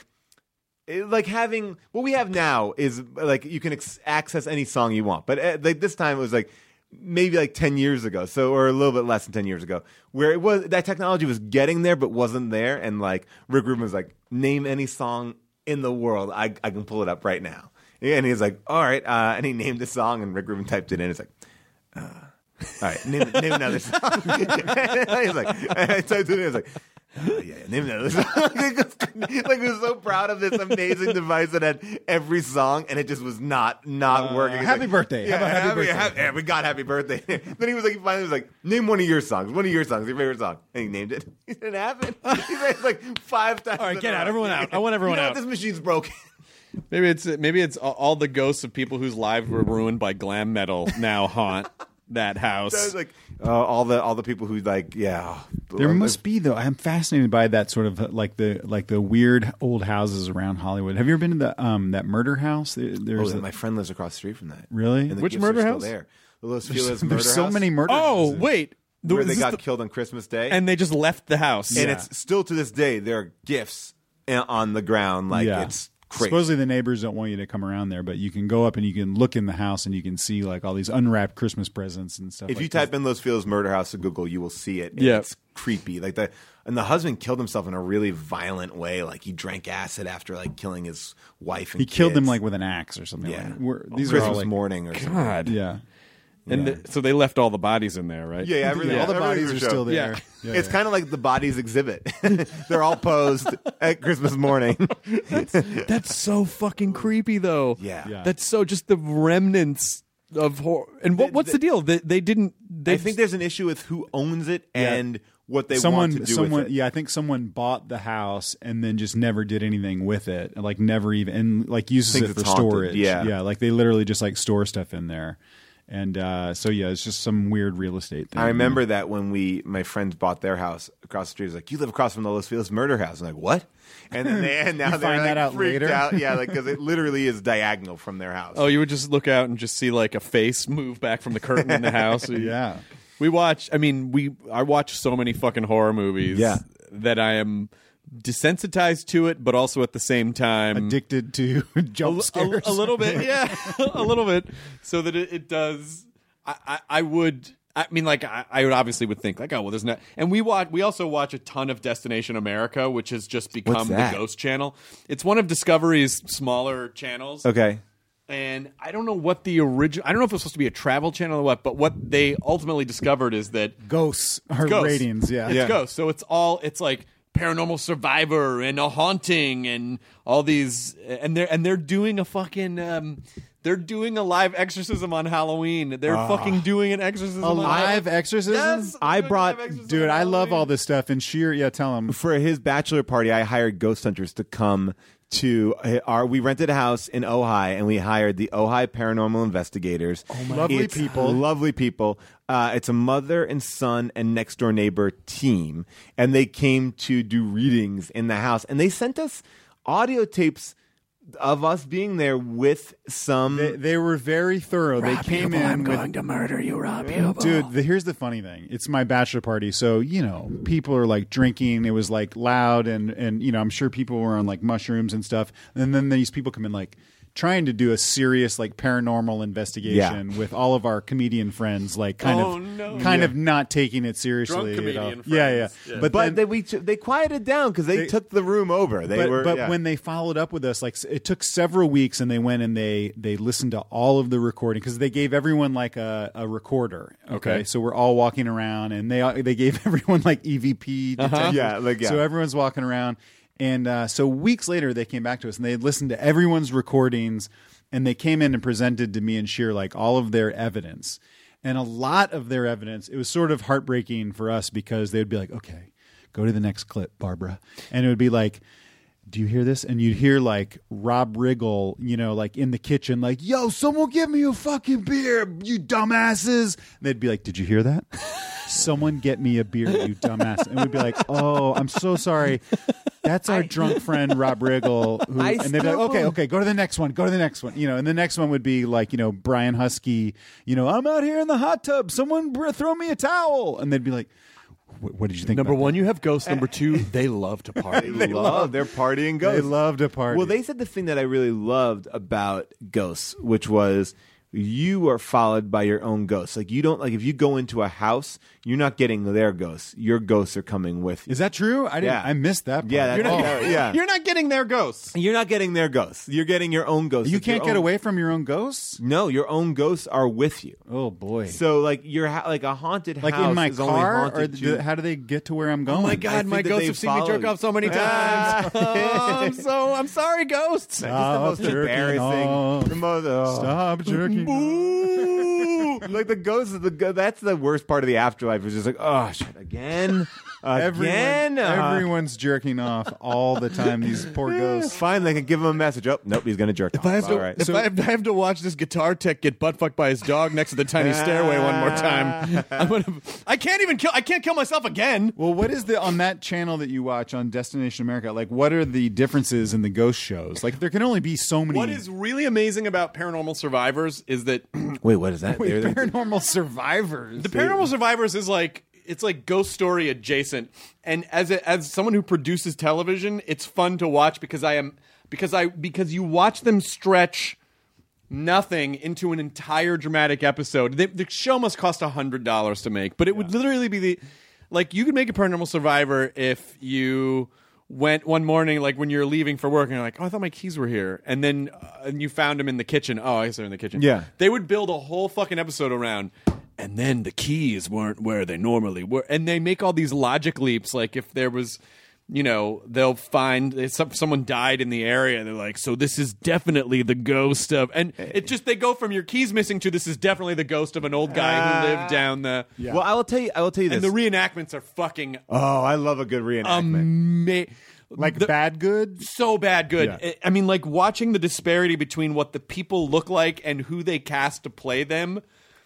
having what we have now is like you can access any song you want, but like this time it was like maybe like 10 years ago, or a little bit less than 10 years ago, where it was that technology was getting there but wasn't there, and like Rick Rubin was like, name any song in the world, I can pull it up right now, and he's like, all right, and he named the song, and Rick Rubin typed it in. It's like. All right, name another song. He's like, I typed it in. I was like, name another song. Like, he was so proud of this amazing device that had every song, and it just was not working. Happy birthday! Yeah, How about happy birthday? We got happy birthday. Then he finally was like, name one of your songs. Your favorite song, and he named it. He didn't have it. He said it like 5 times. All right, get out, everyone out. I want everyone out. This machine's broken. Maybe it's all the ghosts of people whose lives were ruined by glam metal now haunt that house. So like all the people who like There must be though. I'm fascinated by that sort of like the weird old houses around Hollywood. Have you ever been to the that murder house? My friend lives across the street from that. Really? And the Which gifts murder are still house? There. The Los Feliz murder There's so house. many murder Oh houses. wait, where they got killed on Christmas Day, and they just left the house. And it's still to this day there are gifts on the ground. Like it's crazy. Supposedly the neighbors don't want you to come around there, but you can go up and you can look in the house and you can see like all these unwrapped Christmas presents and stuff. If you type in Los Feliz murder house to Google, you will see it. Yeah. It's creepy. Like the husband killed himself in a really violent way. Like he drank acid after like killing his wife and he killed kids. them like with an axe or something. Yeah. These Christmas are all like, morning or something. God. Yeah. And so they left all the bodies in there, right? Yeah, everything. all the bodies everything are still there. Yeah. It's kind of like the bodies exhibit. They're all posed at Christmas morning. That's so fucking creepy, though. Yeah. That's so just the remnants of horror. And what's the deal? They didn't. I think there's an issue with who owns it and what they want to do with it. Yeah, I think someone bought the house and then just never did anything with it. And like never even and like uses Thinks it for it's haunted. storage. Yeah, like they literally just like store stuff in there. And so yeah, it's just some weird real estate thing. I remember that when my friends bought their house across the street, it was like, you live across from the Los Feliz murder house. I'm like, what? And then now You they're find like that out freaked later? out. Yeah, like because it literally is diagonal from their house. Oh, you would just look out and just see like a face move back from the curtain in the house. Yeah. We watch. I mean, I watch so many fucking horror movies. Yeah. That I am desensitized to it, but also at the same time addicted to jump scares. A little bit, yeah, a little bit. So that it does. I would. I mean, like I would obviously would think like, oh well, there's not. And we also watch a ton of Destination America, which has just become the Ghost Channel. It's one of Discovery's smaller channels. Okay. And I don't know what the original. I don't know if it was supposed to be a travel channel or what. But what they ultimately discovered is that ghosts are ratings. Yeah, it's ghosts. So it's like Paranormal Survivor and A Haunting and all these. And they're doing a fucking. They're doing a live exorcism on Halloween. They're fucking doing an exorcism. A live exorcism? Yes, I brought, dude. I love all this stuff. And tell him for his bachelor party. I hired ghost hunters to come to we rented a house in Ojai and we hired the Ojai Paranormal Investigators. Oh my lovely people. It's a mother and son and next door neighbor team, and they came to do readings in the house, and they sent us audio tapes of us being there with some. They were very thorough. They came in. I'm going to murder you, Rob Hubel. Dude, here's the funny thing. It's my bachelor party, so people are like drinking. It was like loud, and I'm sure people were on like mushrooms and stuff. And then these people come in like trying to do a serious like paranormal investigation with all of our comedian friends, like kind of not taking it seriously. Drunk comedian friends. Yeah. But they quieted down because they took the room over. But when they followed up with us, like it took several weeks, and they went and they listened to all of the recording because they gave everyone like a recorder. Okay, so we're all walking around, and they gave everyone like EVP detectors. So everyone's walking around. And so weeks later, they came back to us, and they had listened to everyone's recordings, and they came in and presented to me and Sheer like all of their evidence. And a lot of their evidence, it was sort of heartbreaking for us because they would be like, okay, go to the next clip, Barbara. And it would be like, do you hear this? And you'd hear like Rob Riggle, like in the kitchen, like, yo, someone give me a fucking beer, you dumbasses. And they'd be like, did you hear that? Someone get me a beer, you dumbass. And we'd be like, oh, I'm so sorry. That's our drunk friend, Rob Riggle. And they'd be like, okay, go to the next one. And the next one would be like, Brian Husky, I'm out here in the hot tub. Someone throw me a towel. And they'd be like, what did you think? Number one, you have ghosts. Number two, they love to party. They're partying ghosts. They love to party. Well, they said the thing that I really loved about ghosts, which was you are followed by your own ghosts. Like you don't if you go into a house, you're not getting their ghosts. Your ghosts are coming with you. Is that true? I missed that part. Yeah, you're not getting their ghosts. You're not getting their ghosts. You're getting your own ghosts. You can't get away from your own ghosts? No, your own ghosts are with you. Oh boy. So like you're like a haunted house. Like in my is car, only or how do they get to where I'm going? Oh my God, my ghosts have seen me jerk off so many times. I'm sorry, ghosts. Just the most embarrassing. Stop jerking. Like the ghosts of that's the worst part of the afterlife. It's just like, oh shit, again. Everyone's jerking off all the time. These poor ghosts. Fine, they can give him a message. Oh, nope, he's going to jerk off. I have to watch this guitar tech get butt fucked by his dog next to the tiny stairway one more time, I can't kill myself again. Well, what is on that channel that you watch on Destination America? Like, what are the differences in the ghost shows? Like, there can only be so many. What is really amazing about Paranormal Survivors is that. Wait, what is that? Paranormal Survivors. The Paranormal Survivors is like. It's like Ghost Story adjacent, and as someone who produces television, it's fun to watch because you watch them stretch nothing into an entire dramatic episode. The show must cost $100 to make, but it would literally be you could make a Paranormal Survivor if you went one morning, like when you're leaving for work, and you're like, oh, I thought my keys were here, and then and you found them in the kitchen. Oh, I guess they're in the kitchen. Yeah, they would build a whole fucking episode around. And then the keys weren't where they normally were. And they make all these logic leaps. Like if there was, they'll find someone died in the area. And they're like, so this is definitely the ghost of. And they go from your keys missing to this is definitely the ghost of an old guy who lived down the. Yeah. Well, I will tell you this. And the reenactments are fucking. Oh, I love a good reenactment. Bad good? So bad good. Yeah. I mean, like watching the disparity between what the people look like and who they cast to play them.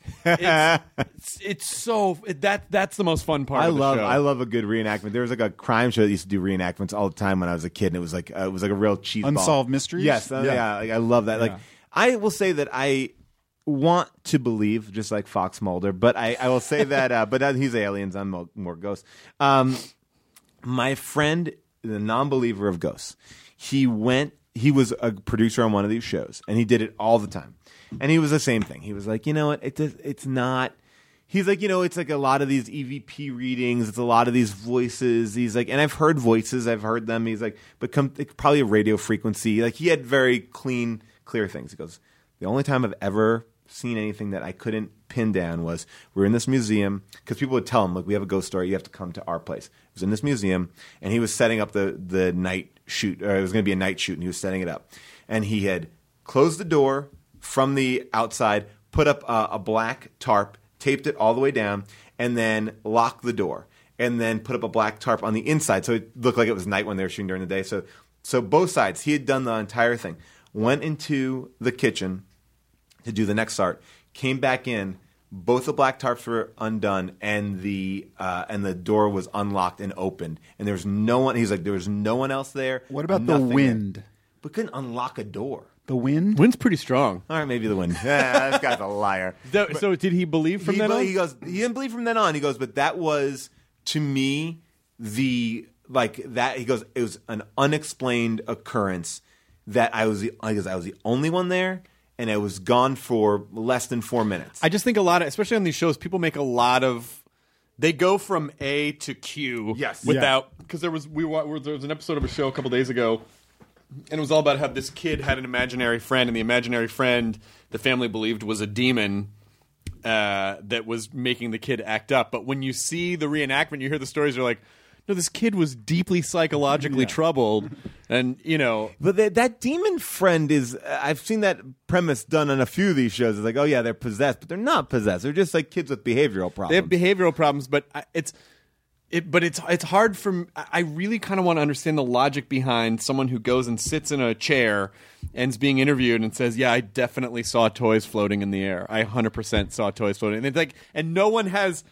It's so that's the most fun part of the show. I love a good reenactment. There was like a crime show that used to do reenactments all the time when I was a kid, and it was like a real cheese Unsolved Mysteries. Yes, I love that. Like I will say that I want to believe, just like Fox Mulder, but I will say that but he's aliens, I'm more ghosts. My friend, the non-believer of ghosts, he was a producer on one of these shows, and he did it all the time. And he was the same thing. He was like, you know what? It's not. He's like, it's like a lot of these EVP readings. It's a lot of these voices. He's like, and I've heard voices. I've heard them. He's like, but probably a radio frequency. Like he had very clear things. He goes, the only time I've ever seen anything that I couldn't pin down was we're in this museum, because people would tell him, like, we have a ghost story. You have to come to our place. It was in this museum, and he was setting up the night shoot. Or it was going to be a night shoot, and he was setting it up. And he had closed the door from the outside, put up a black tarp, taped it all the way down, and then locked the door. And then put up a black tarp on the inside, so it looked like it was night when they were shooting during the day. So both sides, he had done the entire thing. Went into the kitchen to do the next start, came back in, both the black tarps were undone, and the door was unlocked and opened. And there was no one, he's like, there was no one else there. What about the wind? but couldn't unlock a door. The wind? Wind's pretty strong. All right, maybe the wind. This guy's a liar. So did he believe from then on? He goes, he didn't believe from then on. He goes, but that was, to me, he goes, it was an unexplained occurrence that I was the only one there, and I was gone for less than 4 minutes. I just think a lot of, especially on these shows, people make a lot of, they go from A to Q. Yes. Without, because there was an episode of a show a couple days ago, and it was all about how this kid had an imaginary friend, and the imaginary friend the family believed was a demon that was making the kid act up. But when you see the reenactment, you hear the stories, you're like, no, this kid was deeply psychologically troubled, and But that demon friend is. I've seen that premise done on a few of these shows. It's like, oh yeah, they're possessed, but they're not possessed. They're just like kids with behavioral problems. They have behavioral problems, but it's hard for. I really kind of want to understand the logic behind someone who goes and sits in a chair and is being interviewed and says, "Yeah, I definitely saw toys floating in the air. I 100% saw toys floating." And it's like, and no one has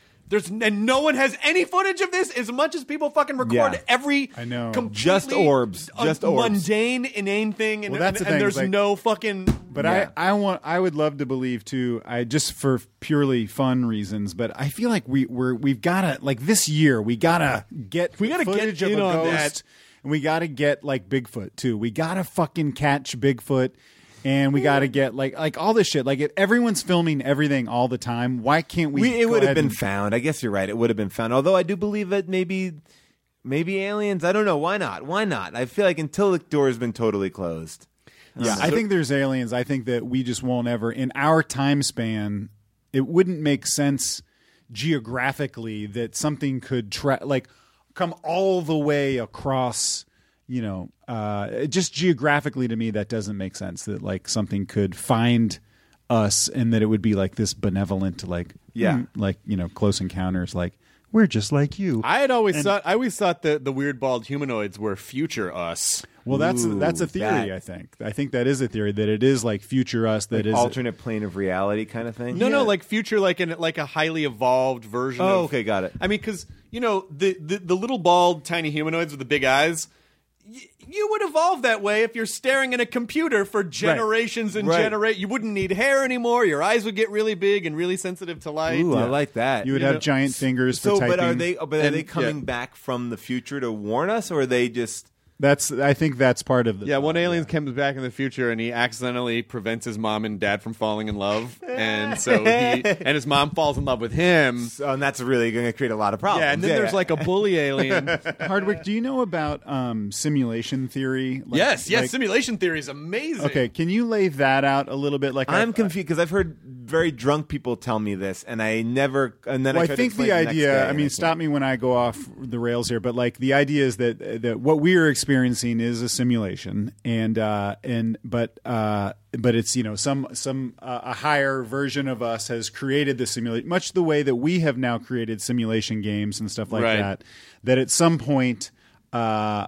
any footage of this, as much as people fucking record every I know. Just orbs. Mundane, inane thing, and, Well, that's the thing, and there's like- no fucking. But I would love to believe too. I just for purely fun reasons. But I feel like we've gotta, like, this year we gotta get footage of a in on ghost, that. and we gotta get like Bigfoot too. We gotta fucking catch Bigfoot. And we got to get like all this shit. Like, if everyone's filming everything all the time, why can't we? It would have been found. I guess you're right. It would have been found. Although I do believe that maybe aliens. I don't know. Why not? Why not? I feel like until the door has been totally closed. Yeah, I think there's aliens. I think that we just won't ever, in our time span, it wouldn't make sense geographically that something could come all the way across. Just geographically to me, that doesn't make sense that like something could find us and that it would be like this benevolent, Close Encounters, like we're just like you. I always thought that the weird bald humanoids were future us. Well, that's a theory. I think that is a theory, that it is like future us. That is alternate plane of reality kind of thing. No, like future, like a highly evolved version. Oh, of, okay, got it. I mean, because the little bald tiny humanoids with the big eyes. You would evolve that way if you're staring at a computer for generations and You wouldn't need hair anymore. Your eyes would get really big and really sensitive to light. Ooh, I like that. You would have giant fingers for typing. But are they coming back from the future to warn us, or are they just? I think that's part of the. Yeah, one alien comes back in the future and he accidentally prevents his mom and dad from falling in love, and so his mom falls in love with him. So, and that's really going to create a lot of problems. Yeah, and then there's like a bully alien. Hardwick, do you know about simulation theory? Yes, simulation theory is amazing. Okay, can you lay that out a little bit? Like, I'm confused because I've heard very drunk people tell me this, and I never. And then I think the idea. I mean, stop me when I go off the rails here, but like the idea is that what we are experiencing is a simulation, but it's some a higher version of us has created the simulation, much the way that we have now created simulation games and stuff like that. That at some point we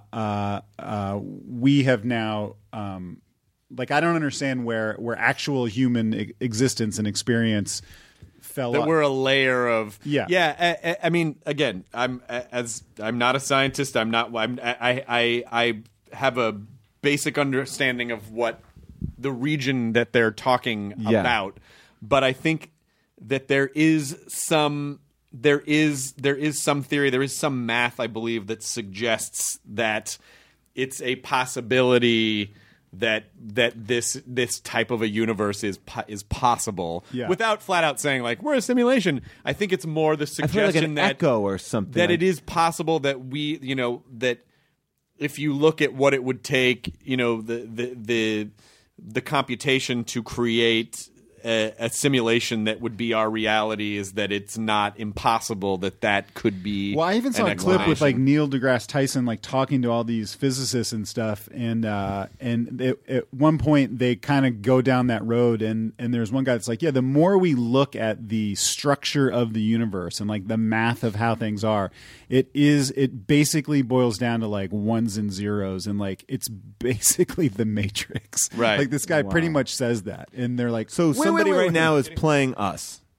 have now. I don't understand where actual human existence and experience fell. That we're a layer of I mean, again, I'm not a scientist. I have a basic understanding of what the region that they're talking about, but I think that there is some theory, there is some math, I believe, that suggests that it's a possibility that this type of a universe is possible, without flat out saying like we're a simulation. I think it's more the suggestion that echo or something, that it is possible that we, that if you look at what it would take, the computation to create a simulation that would be our reality, is that it's not impossible that could be. Well, I even saw a clip with like Neil deGrasse Tyson like talking to all these physicists and stuff, and at one point they kind of go down that road, and there's one guy that's like, the more we look at the structure of the universe and like the math of how things are, it basically boils down to like ones and zeros, and like it's basically the Matrix. Right. Like this guy pretty much says that, and they're like, so somebody right now is playing us.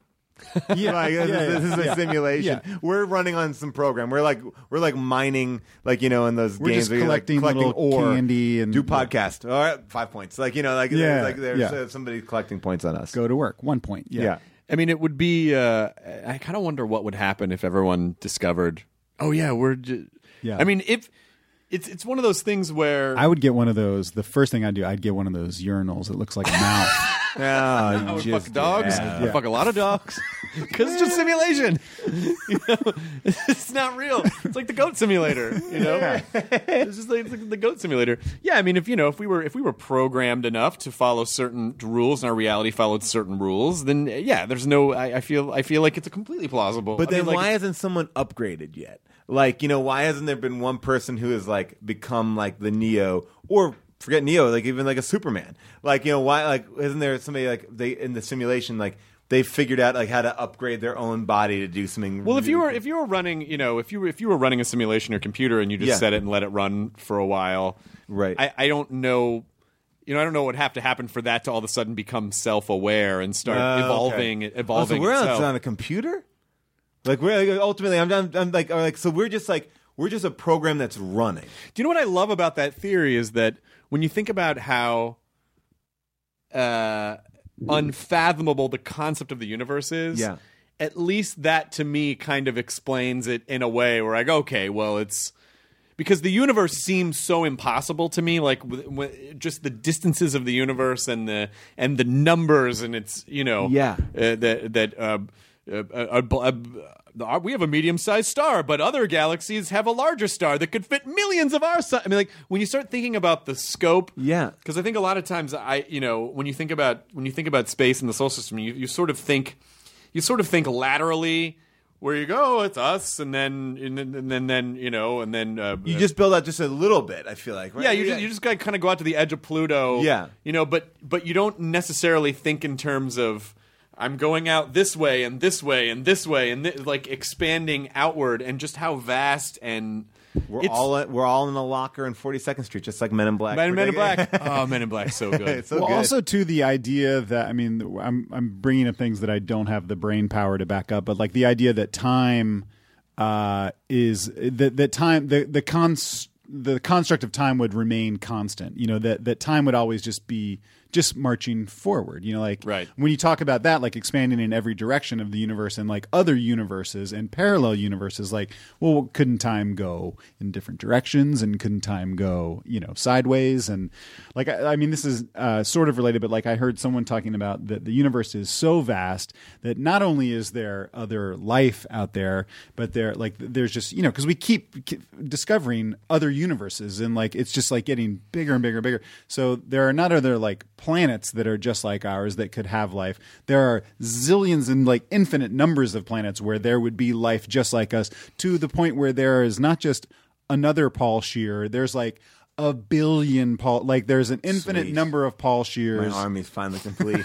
This is a simulation. Yeah. We're running on some program. We're like mining, like, in those We're games just where you're collecting little ore, candy and do podcast. All right, 5 points. There's somebody collecting points on us. Go to work. 1 point. Yeah. I mean, it would be. I kind of wonder what would happen if everyone discovered. Oh yeah, Yeah. I mean, if it's one of those things where I would get one of those. The first thing I'd do, I'd get one of those urinals. It looks like a mouth. I would fuck dogs. Yeah. I'd fuck a lot of dogs because it's just simulation. It's not real. It's like the goat simulator. It's just like the goat simulator. Yeah, I mean, if we were programmed enough to follow certain rules and our reality followed certain rules, then yeah, there's no. I feel like it's a completely plausible. But then why hasn't someone upgraded yet? Like, why hasn't there been one person who has like become like the Neo, or forget Neo, like even like a Superman? Like, why, like, isn't there somebody like they in the simulation, like they figured out like how to upgrade their own body to do something? Well, if you were running, if you were running a simulation or computer and you just set it and let it run for a while, right? I don't know. I don't know what would have to happen for that to all of a sudden become self-aware and start evolving. Okay. So we're on a computer. Like we're ultimately, I'm like, so we're just a program that's running. Do you know what I love about that theory is that when you think about how unfathomable the concept of the universe is, at least that to me kind of explains it in a way where I go, okay, well, it's because the universe seems so impossible to me, like just the distances of the universe and the numbers, and it's we have a medium-sized star, but other galaxies have a larger star that could fit millions of our sun. I mean, like when you start thinking about the scope, because I think a lot of times when you think about space and the solar system, you sort of think laterally, where you go, it's us, and then you just build out just a little bit. I feel like, right? Yeah, you just got to kind of go out to the edge of Pluto. Yeah, but you don't necessarily think in terms of I'm going out this way and this way and this way and like expanding outward, and just how vast and we're all in a locker in 42nd Street, just like Men in Black. Men in Black. Oh, Men in Black, so good. It's so good. Also, to the idea that I'm bringing up things that I don't have the brain power to back up, but like the idea that time is that time the construct of time would remain constant. That time would always just be just marching forward. Right. When you talk about that, like expanding in every direction of the universe and like other universes and parallel universes, like, well, couldn't time go in different directions, and couldn't time go, sideways? And like, I mean, this is sort of related, but like I heard someone talking about that the universe is so vast that not only is there other life out there, but there's just, because we keep discovering other universes, and like, it's just like getting bigger and bigger and bigger. So there are not other like planets that are just like ours that could have life. There are zillions and like infinite numbers of planets where there would be life just like us, to the point where there is not just another Paul Scheer. There's like a billion Paul. Like there's an infinite number of Paul Scheers. My army's finally complete.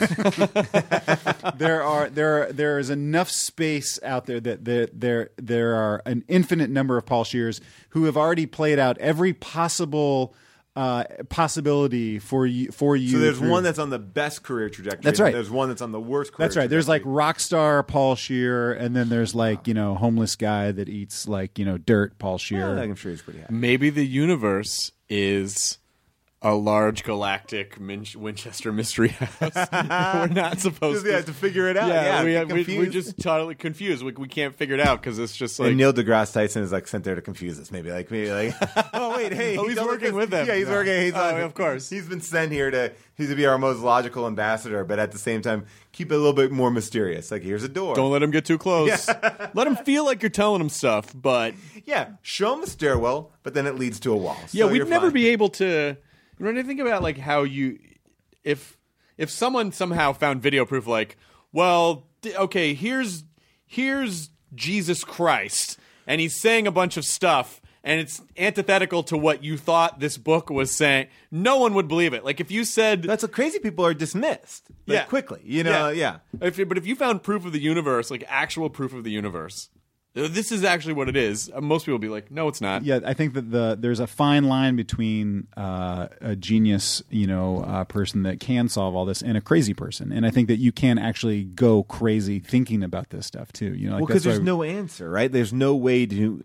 There is enough space out there that there are an infinite number of Paul Scheers who have already played out every possible possibility for you. So there's one that's on the best career trajectory. That's right. There's one that's on the worst career That's right. There's like rock star Paul Scheer, and then there's like, homeless guy that eats like, dirt Paul Scheer. I'm sure he's pretty happy. Maybe the universe is a large galactic Winchester mystery house. We're not supposed to figure it out. Yeah, we're just totally confused. We can't figure it out because it's just like. And Neil deGrasse Tyson is like sent there to confuse us. Maybe like oh wait, hey, he's working with them. Yeah, he's working. Of course, he's been sent here to be our most logical ambassador, but at the same time keep it a little bit more mysterious. Like, here's a door. Don't let him get too close. Yeah. Let him feel like you're telling him stuff, but show him a stairwell, but then it leads to a wall. Yeah, so we'd never be able to. When I think about like how if someone somehow found video proof, like, well, okay, here's Jesus Christ, and he's saying a bunch of stuff, and it's antithetical to what you thought this book was saying, no one would believe it. Like if you said that's what crazy people are dismissed, quickly, But if you found proof of the universe, like actual proof of the universe, this is actually what it is. Most people will be like, no, it's not. Yeah, I think that there's a fine line between a genius, person that can solve all this and a crazy person. And I think that you can actually go crazy thinking about this stuff too. Because there's no answer, right? There's no way to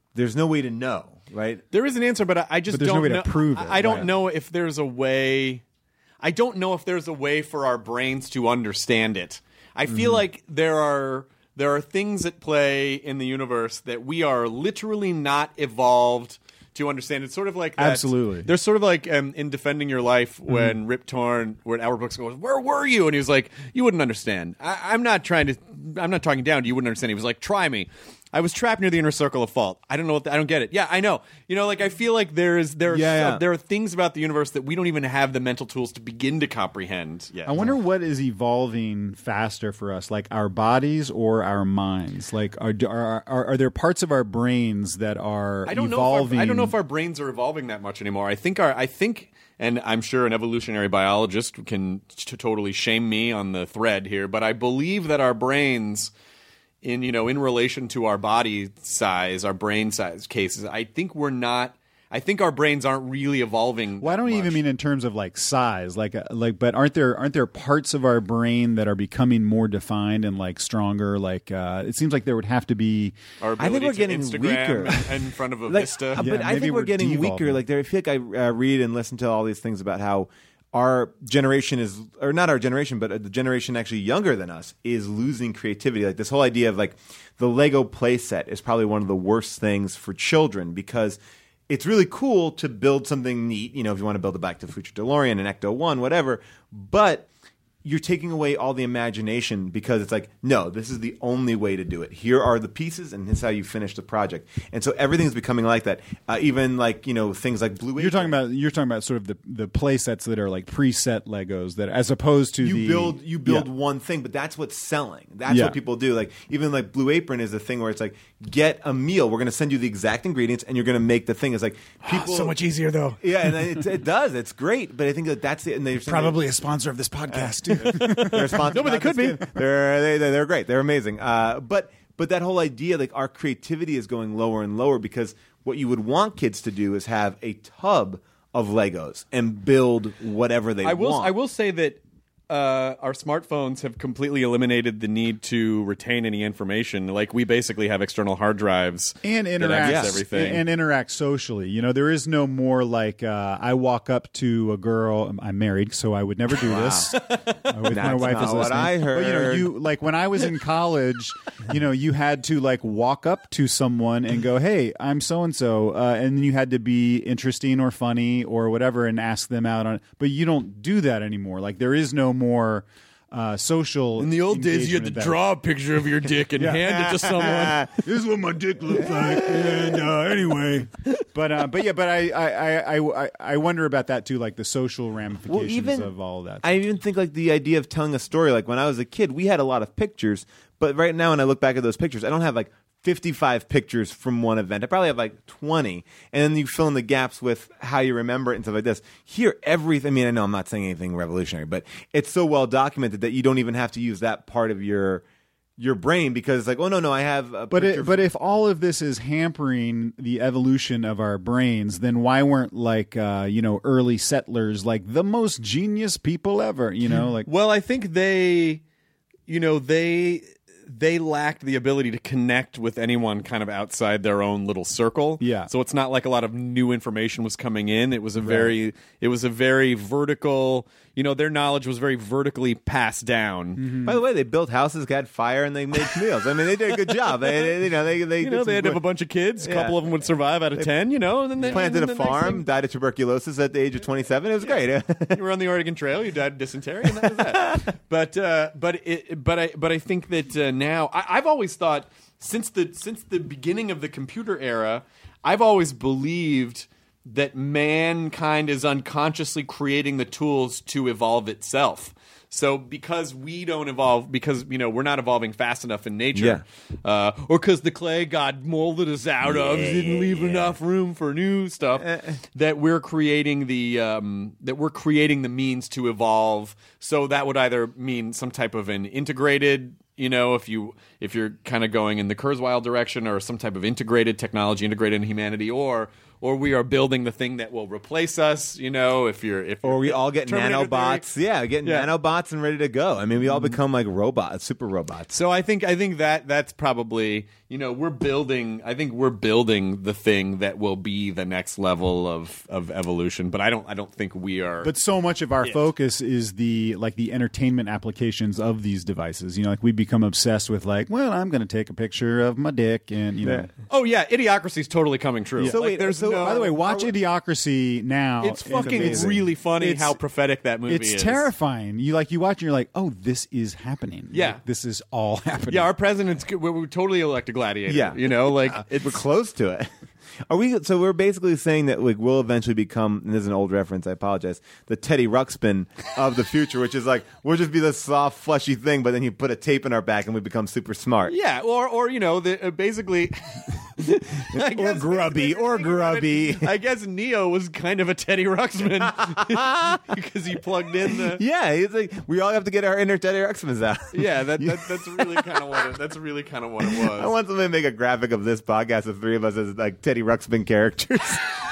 know, right? There is an answer, but I just But there's don't no way know. to prove it. I don't Right. know if there's a way. I don't know if there's a way for our brains to understand it. I feel like there are things at play in the universe that we are literally not evolved to understand. It's sort of like that. Absolutely. There's sort of like in Defending Your Life when Rip Torn, where Albert Brooks goes, "Where were you?" And he was like, "You wouldn't understand. I'm not talking down to you. You wouldn't understand." He was like, "Try me. I was trapped near the inner circle of fault. I don't know. I don't get it. Yeah, I know. I feel like there are things about the universe that we don't even have the mental tools to begin to comprehend yet. I wonder what is evolving faster for us, like our bodies or our minds. Like, are there parts of our brains that are evolving? I don't know if our brains are evolving that much anymore. I think, and I'm sure an evolutionary biologist can totally shame me on the thread here, but I believe that our brains, in relation to our body size, our brain size cases, I think our brains aren't really evolving. Well, I don't even mean in terms of like size, but aren't there parts of our brain that are becoming more defined and like stronger? Like it seems like there would have to be. Our ability I think we're getting Instagram weaker in front of a like, Vista. But I think we're getting weaker. Like I feel like I read and listen to all these things about how our generation is, or not our generation, but the generation actually younger than us is losing creativity. Like this whole idea of like the Lego playset is probably one of the worst things for children because it's really cool to build something neat, if you want to build a Back to the Future DeLorean, an Ecto-1, whatever, but you're taking away all the imagination because it's like, no, this is the only way to do it. Here are the pieces, and this is how you finish the project. And so everything's becoming like that. Even like things like Blue Apron. You're talking about sort of the play sets that are like preset Legos that, as opposed to you build one thing, but that's what's selling. That's what people do. Like even like Blue Apron is the thing where it's like, get a meal. We're going to send you the exact ingredients, and you're going to make the thing. It's like people so much easier though. Yeah, and it does. It's great, but I think that's it. And they're probably a sponsor of this podcast too. They're sponsored. No, but they could be. They're great. They're amazing. But that whole idea, like our creativity is going lower and lower because what you would want kids to do is have a tub of Legos and build whatever they want. I will say that our smartphones have completely eliminated the need to retain any information. Like we basically have external hard drives and interact everything and interact socially. There is no more like I walk up to a girl. I'm married, so I would never do this. With my wife is listening. What I heard. But you like when I was in college, you had to like walk up to someone and go, "Hey, I'm so and so," and then you had to be interesting or funny or whatever and ask them out on it. But you don't do that anymore. Like there is no more social. In the old days, you had to draw a picture of your dick and hand it to someone. This is what my dick looks like. And anyway, but I wonder about that too, like the social ramifications of all of that. I even think like the idea of telling a story. Like when I was a kid, we had a lot of pictures, but right now when I look back at those pictures, I don't have like 55 pictures from one event. I probably have like 20. And then you fill in the gaps with how you remember it and stuff like this. Here, everything, I mean, I know I'm not saying anything revolutionary, but it's so well documented that you don't even have to use that part of your brain because it's like, oh, no, I have a picture. But if all of this is hampering the evolution of our brains, then why weren't like, early settlers like the most genius people ever, like. Well, I think they lacked the ability to connect with anyone kind of outside their own little circle. Yeah. So it's not like a lot of new information was coming in. It was a very vertical, their knowledge was very vertically passed down. Mm-hmm. By the way, they built houses, got fire, and they made meals. I mean, they did a good job. They had to have a bunch of kids. A couple of them would survive out of 10, and then they planted a farm, died of tuberculosis at the age of 27. It was great. You were on the Oregon Trail, you died of dysentery, and that was that. But I think that now I've always thought since the beginning of the computer era, I've always believed that mankind is unconsciously creating the tools to evolve itself. So because we don't evolve, because we're not evolving fast enough in nature, or because the clay God molded us out of didn't leave enough room for new stuff, that we're creating the means to evolve. So that would either mean some type of an integrated if you're kind of going in the Kurzweil direction or some type of integrated technology, integrated in humanity, or we are building the thing that will replace us, or we all get Terminator nanobots. theory. Yeah, getting nanobots and ready to go. I mean, we all become like robots, super robots. So I think that's probably, we're building the thing that will be the next level of evolution, but I don't think we are. But so much of our focus is the entertainment applications of these devices. Like we become obsessed with I'm going to take a picture of my dick and Oh yeah, Idiocracy is totally coming true. Yeah. So wait, by the way, watch Idiocracy now. It's fucking really funny how prophetic that movie is. It's terrifying. You watch and you're like, oh, this is happening. Yeah, this is all happening. Yeah, our president's we totally elect a gladiator. Yeah, we're close to it. Are we? So we're basically saying that we'll eventually become, and this is an old reference, I apologize, the Teddy Ruxpin of the future, which is we'll just be this soft, fleshy thing, but then you put a tape in our back and we become super smart. Yeah, or basically... or grubby. I guess Neo was kind of a Teddy Ruxpin because he plugged in the... Yeah, he's like, we all have to get our inner Teddy Ruxpins out. Yeah, that's really kind of what it was. I want somebody to make a graphic of this podcast, the three of us as Teddy Ruxpin characters.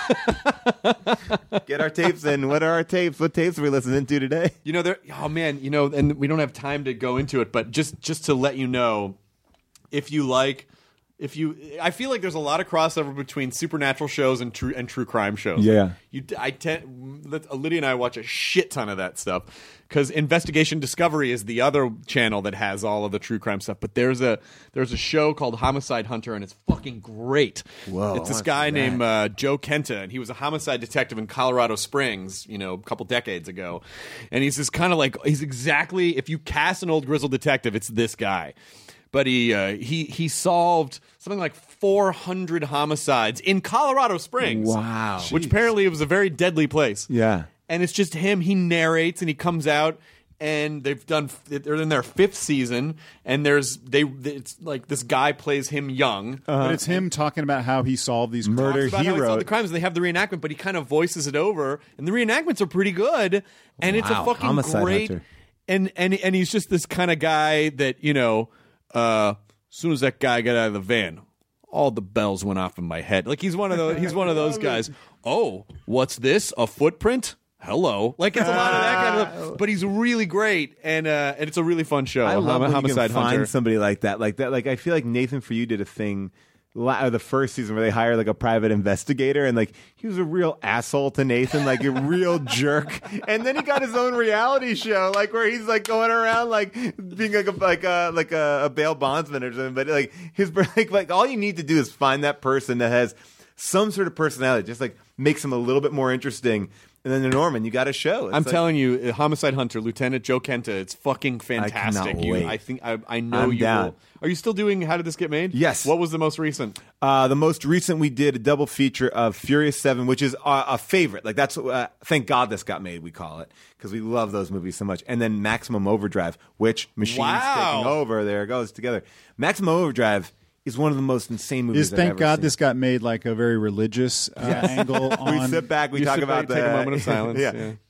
Get our tapes in. What are our tapes? What tapes are we listening to today? And we don't have time to go into it, but just to let you know, I feel like there's a lot of crossover between supernatural shows and true crime shows. Yeah, Lydia and I watch a shit ton of that stuff because Investigation Discovery is the other channel that has all of the true crime stuff. But there's a show called Homicide Hunter, and it's fucking great. Whoa, it's this guy named Joe Kenta, and he was a homicide detective in Colorado Springs, a couple decades ago. And he's this kind of he's exactly, if you cast an old grizzled detective, it's this guy. But he solved something like 400 homicides in Colorado Springs. Wow. Which apparently was a very deadly place. Yeah. And it's just him. He narrates and he comes out, and they're in their 5th season, and it's like this guy plays him young. But it's him talking about how he solved these murder the crimes. They have the reenactment, but he kind of voices it over, and the reenactments are pretty good. And it's a fucking Homicide great. Hunter. And he's just this kind of guy that as soon as that guy got out of the van, all the bells went off in my head. He's one of those guys. Oh, what's this? A footprint? Hello. It's a lot of that kind of stuff. But he's really great, and it's a really fun show. I love when Homicide you can Hunter. find somebody like that. I feel like Nathan For You did a thing the first season where they hired a private investigator, and he was a real asshole to Nathan, a real jerk. And then he got his own reality show, where he's going around being a bail bondsman or something. But his all you need to do is find that person that has some sort of personality, just makes him a little bit more interesting. And then Norman, you got a show. I'm telling you, Homicide Hunter, Lieutenant Joe Kenta, it's fucking fantastic. I cannot wait. I know I'm you down. will. Are you still doing How Did This Get Made? Yes. What was the most recent? The most recent, we did a double feature of Furious 7, which is a favorite. That's thank God this got made, we call it, because we love those movies so much. And then Maximum Overdrive, which Machines taking over. There it goes together. Maximum Overdrive is one of the most insane movies I've Thank ever God seen. this got made a very religious angle on... We sit back, we talk about take a moment of silence.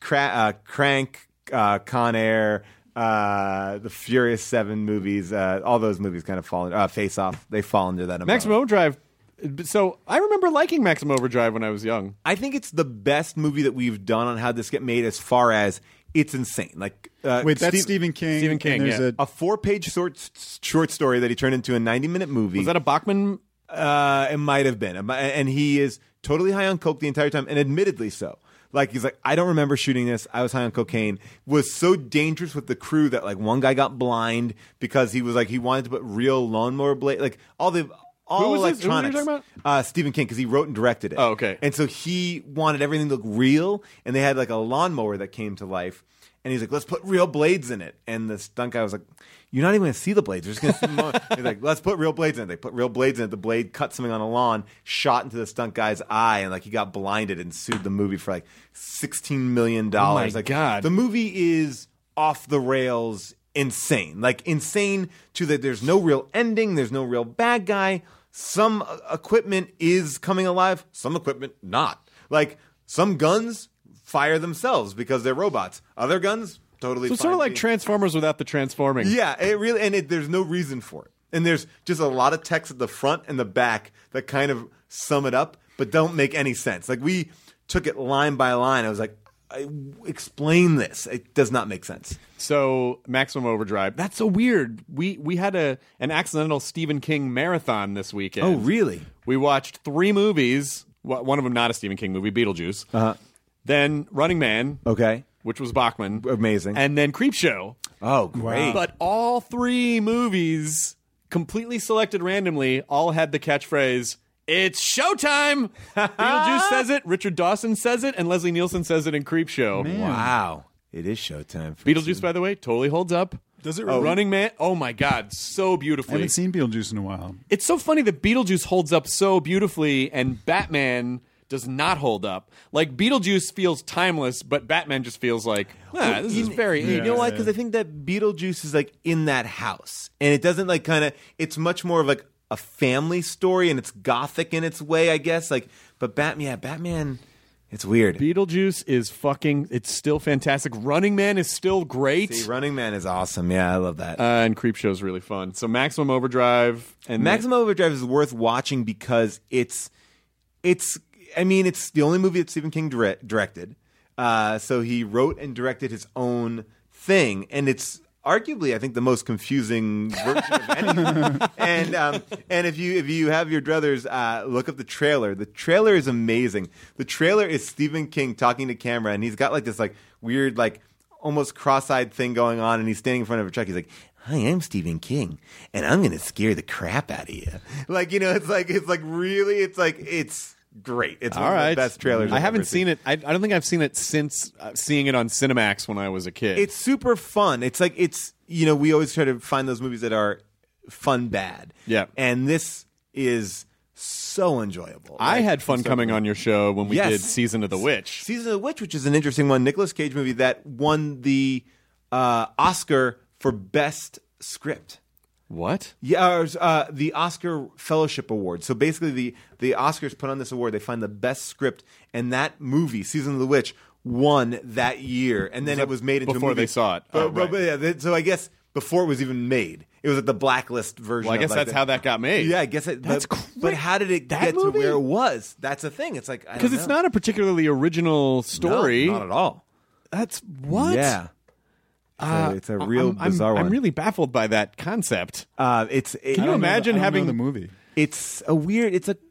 Crank, Con Air, the Furious 7 movies, all those movies kind of fall Face Off, they fall into that umbrella. Maximum Overdrive. So I remember liking Maximum Overdrive when I was young. I think it's the best movie that we've done on How This Get Made as far as it's insane. Wait, that's Stephen King. Stephen King, There's a 4-page short story that he turned into a 90-minute movie. Was that a Bachman? It might have been. And he is totally high on coke the entire time, and admittedly so. He's I don't remember shooting this. I was high on cocaine. Was so dangerous with the crew that one guy got blind because he was he wanted to put real lawnmower blade, all electronics. Who are you talking about? Stephen King, because he wrote and directed it. Oh, okay. And so he wanted everything to look real, and they had a lawnmower that came to life. And he's let's put real blades in it. And the stunt guy was you're not even going to see the blades. You're just going to see them. He's let's put real blades in it. They put real blades in it. The blade cut something on a lawn, shot into the stunt guy's eye, and he got blinded and sued the movie for $16 million. Oh my God. The movie is off the rails insane. Insane to that there's no real ending, there's no real bad guy. Some equipment is coming alive, some equipment not. Some guns fire themselves because they're robots. Other guns totally. So fine sort of like being- Transformers without the transforming. Yeah, it really, and there's no reason for it. And there's just a lot of text at the front and the back that kind of sum it up, but don't make any sense. Like we took it line by line. I was like, explain this. It does not make sense. So Maximum Overdrive. That's so weird. We had an accidental Stephen King marathon this weekend. Oh, really? We watched 3 movies. One of them not a Stephen King movie, Beetlejuice. Uh-huh. Then Running Man. Okay. Which was Bachman. Amazing. And then Creepshow. Oh, great. But all 3 movies, completely selected randomly, all had the catchphrase, "It's showtime!" Beetlejuice says it, Richard Dawson says it, and Leslie Nielsen says it in Creepshow. Wow. It is showtime. Beetlejuice, by the way, totally holds up. Does it really? Running Man, oh my God, so I beautifully. haven't seen Beetlejuice in a while. It's so funny that Beetlejuice holds up so beautifully and Batman does not hold up. Like, Beetlejuice feels timeless, but Batman just feels like, this is very... You know why? Because I think that Beetlejuice is like in that house. And it doesn't like kind of... It's much more of like a family story and it's gothic in its way, I guess. Like, but Batman... It's weird. Beetlejuice is fucking... It's still fantastic. Running Man is still great. See, Running Man is awesome. Yeah, I love that. And Creepshow is really fun. So Maximum Overdrive... and Maximum Overdrive is worth watching because it's the only movie that Stephen King directed. So he wrote and directed his own thing, and it's arguably, I think, the most confusing version of anything. And if you have your druthers, look up the trailer. The trailer is amazing. The trailer is Stephen King talking to camera, and he's got like this like weird like almost cross-eyed thing going on, and he's standing in front of a truck. He's like, "Hi, I'm Stephen King, and I'm going to scare the crap out of you." Like, you know, it's great. It's one of the best trailers. I haven't seen it. I don't think I've seen it since seeing it on Cinemax when I was a kid. It's super fun. It's like we always try to find those movies that are fun bad. Yeah. And this is so enjoyable. I had fun coming on your show when we Yes. did Season of the Witch. Season of the Witch, which is an interesting one. Nicolas Cage movie that won the Oscar for Best Script. What? Yeah, the Oscar Fellowship Award. So basically, the Oscars put on this award. They find the best script, and that movie, Season of the Witch, won that year. And then it was made into before a movie. they saw it. But yeah, so I guess before it was even made, it was like the blacklist version. Well, I guess that's how that got made. Yeah, I guess That's but how did it get movie? to where it was? That's the thing. It's like Because it's not a particularly original story. No, not at all. That's what? Yeah. It's a real bizarre one. I'm really baffled by that concept. Can Can you imagine having the movie? It's a weird. It's a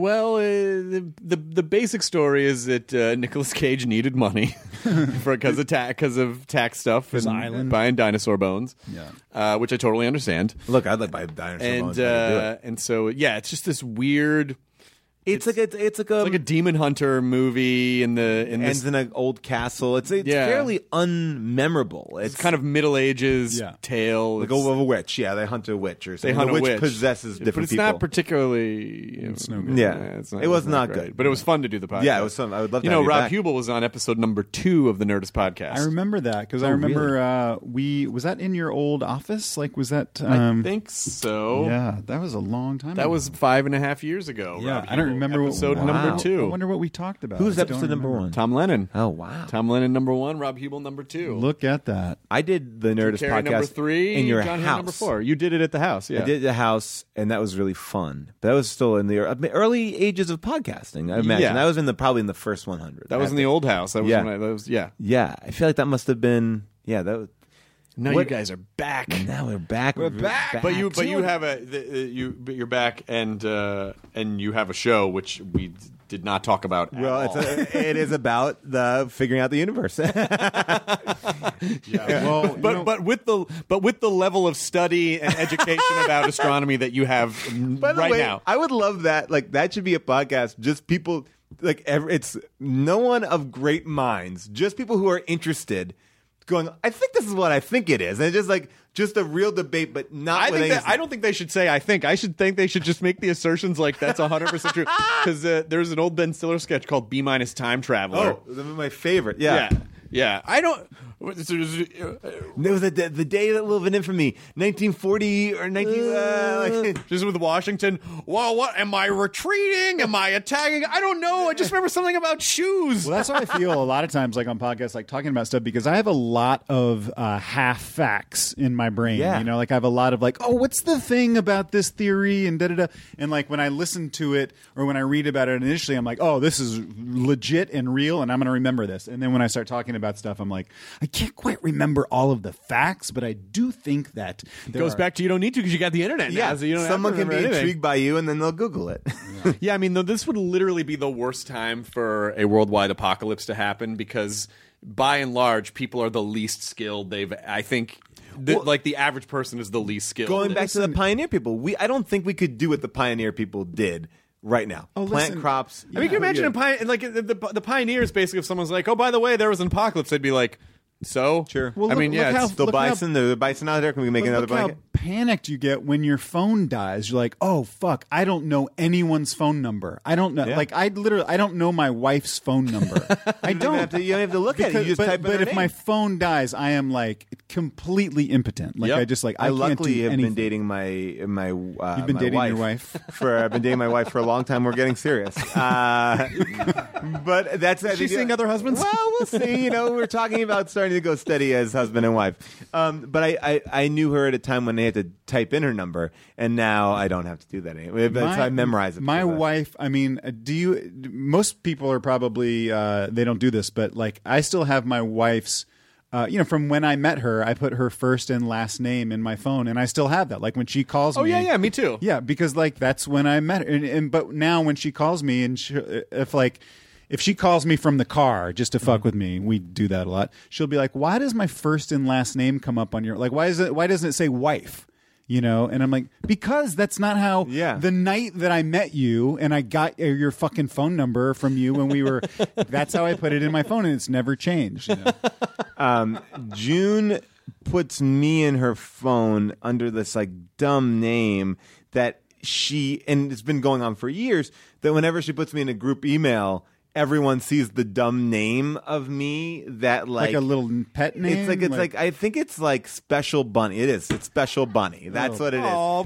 the basic story is that Nicolas Cage needed money because of tax stuff and island. buying dinosaur bones. Yeah. Which I totally understand. look. I'd like buy dinosaur bones. And so it's just this weird. It's like a demon hunter movie ends in an old castle. It's fairly unmemorable. It's kind of Middle Ages tale. Like of a witch. Yeah, they hunt a witch or something. They hunt the a witch witch. possesses different but it's people. not particularly. It's no good. Yeah, it was not great. good. But it was fun to do the podcast. Yeah, it was fun. I would love to. Rob back. Hubel was on episode number 2 of the Nerdist podcast. I remember that because I remember was that in your old office? Like, was that? I think so. Yeah, that was a long time. That ago. was 5.5 years ago. Yeah, Rob I don't Hubel. remember episode what, number 2. I wonder what we talked about. Who's I don't episode number remember. 1? Tom Lennon. Oh wow, Tom Lennon number 1. Rob Hubel number 2. Look at that. I did the Nerdist Carey podcast number 3. in your John Hamm house. number 4. You did it at the house. Yeah, I did the house, and that was really fun. But that was still in the early ages of podcasting. I imagine that was probably in the first 100. That was in the old house. That was Yeah. when I. Yeah, I feel like that must have been. Yeah, that was. Now you guys are back. Now we're back. We're back. But you have you're back and you have a show which we did not talk about. Well, it is about the figuring out the universe. Yeah. Well, but with the level of study and education about astronomy that you have By the right way, now. I would love that. Like that should be a podcast. Just people it's no one of great minds. Just people who are interested. Going, I think this is what I think it is, and it's just a real debate, but not. I don't think they should say. I think they should just make the assertions like that's 100% true. Because there's an old Ben Stiller sketch called B- Time Traveler. Oh, my favorite. Yeah. I don't. It was the day that lived in infamy, 1940 or 19. Just with Washington. Well, what am I retreating? Am I attacking? I don't know. I just remember something about shoes. Well, that's how I feel a lot of times, like on podcasts, like talking about stuff, because I have a lot of half facts in my brain. Yeah. You know, like I have a lot of like, oh, what's the thing about this theory and da da da. And like when I listen to it or when I read about it initially, I'm like, oh, this is legit and real, and I'm going to remember this. And then when I start talking about stuff, I'm like, I can't quite remember all of the facts, but I do think that it goes back to you don't need to because you got the internet now, so you don't someone have to can be remember anything. intrigued by you, and then they'll Google it. Yeah, I mean, this would literally be the worst time for a worldwide apocalypse to happen because, by and large, people are the least skilled. I think, like the average person is the least skilled. Going back to the pioneer people, I don't think we could do what the pioneer people did right now. Plant crops. I mean, can you imagine the pioneers? Basically, if someone's like, "Oh, by the way, there was an apocalypse," they'd be like, "So, sure." Well, I mean, yeah, it's the bison. The bison out there. Can we make another blanket? How panicked you get when your phone dies. You're like, oh fuck, I don't know anyone's phone number. I don't know. Yeah. Like I don't know my wife's phone number. I don't. You don't have to look at it. You just type in her But if name. my phone dies, I am like completely impotent. Like I just like I can't luckily do have anything. been dating my You've been my dating wife your wife. I've been dating my wife for a long time. We're getting serious. But that's she's seeing other husbands. Well, we'll see. You know, we're talking about starting to go steady as husband and wife. But I knew her at a time when they had to type in her number, and now I don't have to do that anymore. So I memorize it. My wife. I mean, most people are probably they don't do this, but like I still have my wife's. From when I met her, I put her first and last name in my phone, and I still have that. Like when she calls me. Oh yeah, me too. Yeah, because like that's when I met her. But now when she calls me, and if she calls me from the car just to fuck with me, we do that a lot. She'll be like, "Why does my first and last name come up on your like? Why doesn't it say wife?" You know, and I'm like, because that's not how. Yeah. The night that I met you and I got your fucking phone number from you when we were, that's how I put it in my phone, and it's never changed. You know? June puts me in her phone under this like dumb name that and it's been going on for years, that whenever she puts me in a group email, everyone sees the dumb name of me that like a little pet name. It's like I think it's like Special Bunny. It is. It's Special Bunny. That's what it is.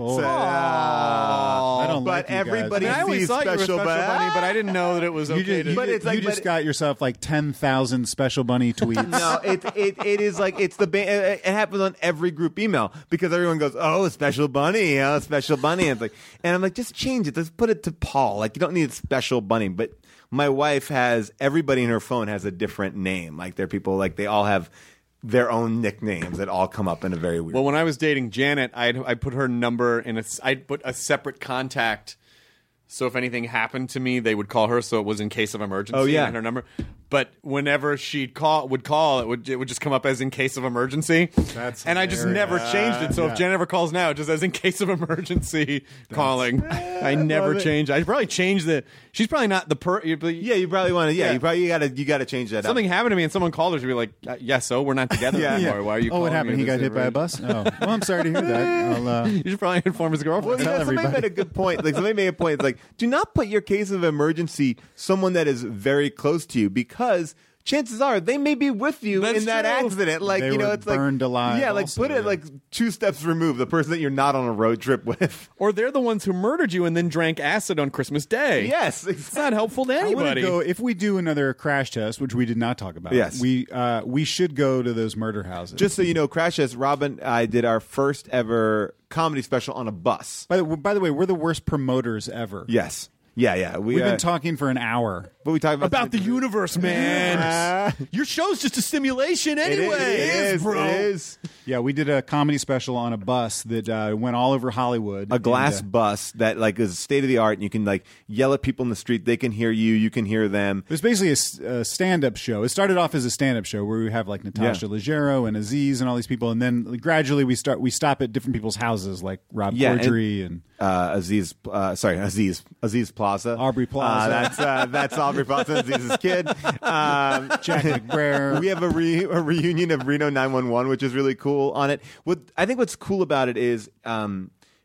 I don't but like you everybody guys. I always sees thought you were Special Bunny, but I didn't know that it was okay. You just got yourself like 10,000 Special Bunny tweets. No, it is like it's it happens on every group email because everyone goes, "Oh, Special Bunny, Special Bunny," and I'm like, just change it. Let's put it to Paul. Like you don't need Special Bunny, but. My wife everybody in her phone has a different name. Like they're people, like they all have their own nicknames that all come up in a very weird way. Well, when I was dating Janet, I put her number I'd put a separate contact. So if anything happened to me, they would call her. So it was in case of emergency. Oh, yeah. And her number. But whenever she'd call, it would just come up as in case of emergency. And I just never changed it. So if Jen ever calls now, it just says in case of emergency calling. I never changed. I probably changed the. She's probably not the Yeah, you probably want to. Yeah, you got to change that. Something happened to me and someone called her. She'd be like, "Yeah, so we're not together anymore. Why are you?" Oh, calling what happened? me He got hit by a bus. Oh, well, I'm sorry to hear that. You should probably inform his girlfriend. Well, somebody made a good point. Like somebody made a point. It's like, do not put your case of emergency someone that is very close to you because chances are they may be with you in that accident. Like they were it's burned alive. Yeah, like put it like 2 steps removed. The person that you're not on a road trip with, or they're the ones who murdered you and then drank acid on Christmas Day. Yes, exactly. It's not helpful to anybody. If we do another crash test, which we did not talk about, yes, we should go to those murder houses. Just so you know, crash test. Rob and I did our first ever comedy special on a bus. By the way, we're the worst promoters ever. Yes. Yeah. We've been talking for an hour. But we talk about the universe, man. Your show's just a simulation anyway. It is, bro. It is. Yeah, we did a comedy special on a bus that went all over Hollywood. A glass bus that like is state of the art, and you can like yell at people in the street. They can hear you. You can hear them. It was basically a stand-up show. It started off as a stand-up show where we have like Natasha Leggero and Aziz and all these people, and then gradually we stop at different people's houses, like Rob Corddry and Aziz Plaza, Aubrey Plaza. That's Aubrey Plaza, Aziz's kid. Jack McBrayer. We have a reunion of Reno 911, which is really cool on it. I think what's cool about it is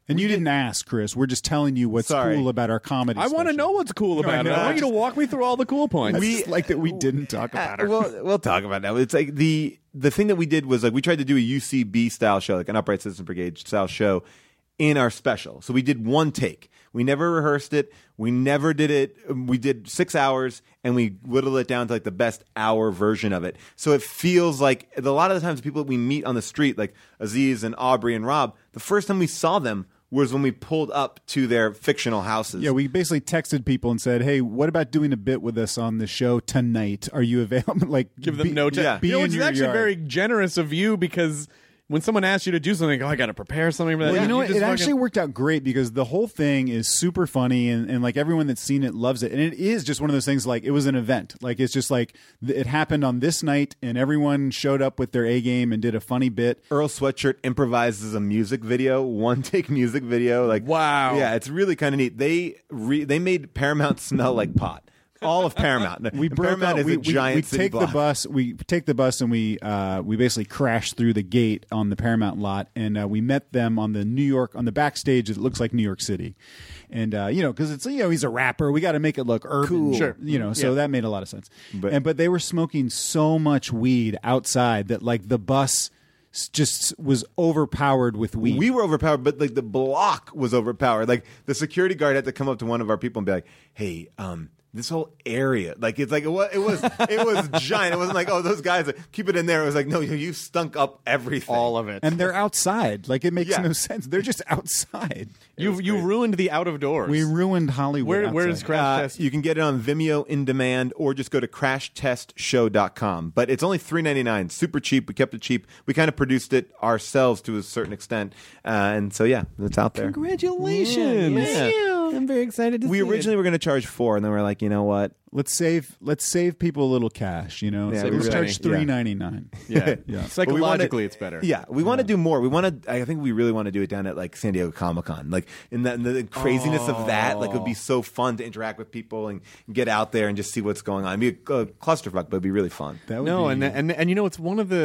And you didn't ask, Chris. We're just telling you what's cool about our comedy. I want to know what's cool about it. I want you to walk me through all the cool points. We like that we didn't talk about it. We'll talk about that. It's like the thing that we did was like we tried to do a UCB style show, like an Upright Citizens Brigade style show in our special. So we did one take. We never rehearsed it. We never did it. We did 6 hours, and we whittled it down to like the best hour version of it. So it feels like a lot of the times people that we meet on the street, like Aziz and Aubrey and Rob, the first time we saw them was when we pulled up to their fictional houses. Yeah, we basically texted people and said, "Hey, what about doing a bit with us on the show tonight? Are you available?" Like, give them no time. Be It's actually very generous of you because when someone asks you to do something, I got to prepare something for that. Well, you know what? It actually worked out great because the whole thing is super funny and like everyone that's seen it loves it. And it is just one of those things like it was an event. Like it's just like it happened on this night and everyone showed up with their A game and did a funny bit. Earl Sweatshirt improvises a music video, one take music video. Like wow. Yeah, it's really kind of neat. They made Paramount smell like pot. All of Paramount. Paramount is a giant city take block. the bus. We take the bus and we basically crash through the gate on the Paramount lot, and we met them on the backstage. It looks like New York City, and because it's he's a rapper, we got to make it look urban, cool. Sure. So that made a lot of sense. But they were smoking so much weed outside that like the bus just was overpowered with weed. We were overpowered, but like the block was overpowered. Like the security guard had to come up to one of our people and be like, "Hey, this whole area, like it's like it was giant. It wasn't like, oh, those guys keep it in there. It was like, no, you stunk up everything, all of it, and they're outside. Like it makes no sense. They're just outside. You ruined the out of doors. We ruined Hollywood. Where does Crash Test? You can get it on Vimeo in demand, or just go to crashtestshow.com. But it's only $3.99, super cheap. We kept it cheap. We kind of produced it ourselves to a certain extent, and so yeah, it's out there. Congratulations! Yeah. I'm very excited to see We originally were going to charge $4, and then we're like, you know what? Let's save people a little cash. Yeah, let's charge $3.99. Yeah. Psychologically, it's better. Yeah, we want to do more. I think we really want to do it down at like San Diego Comic-Con. Like in the craziness of that, like it would be so fun to interact with people and get out there and just see what's going on. It'd be a clusterfuck, but it'd be really fun. That would be... and it's one of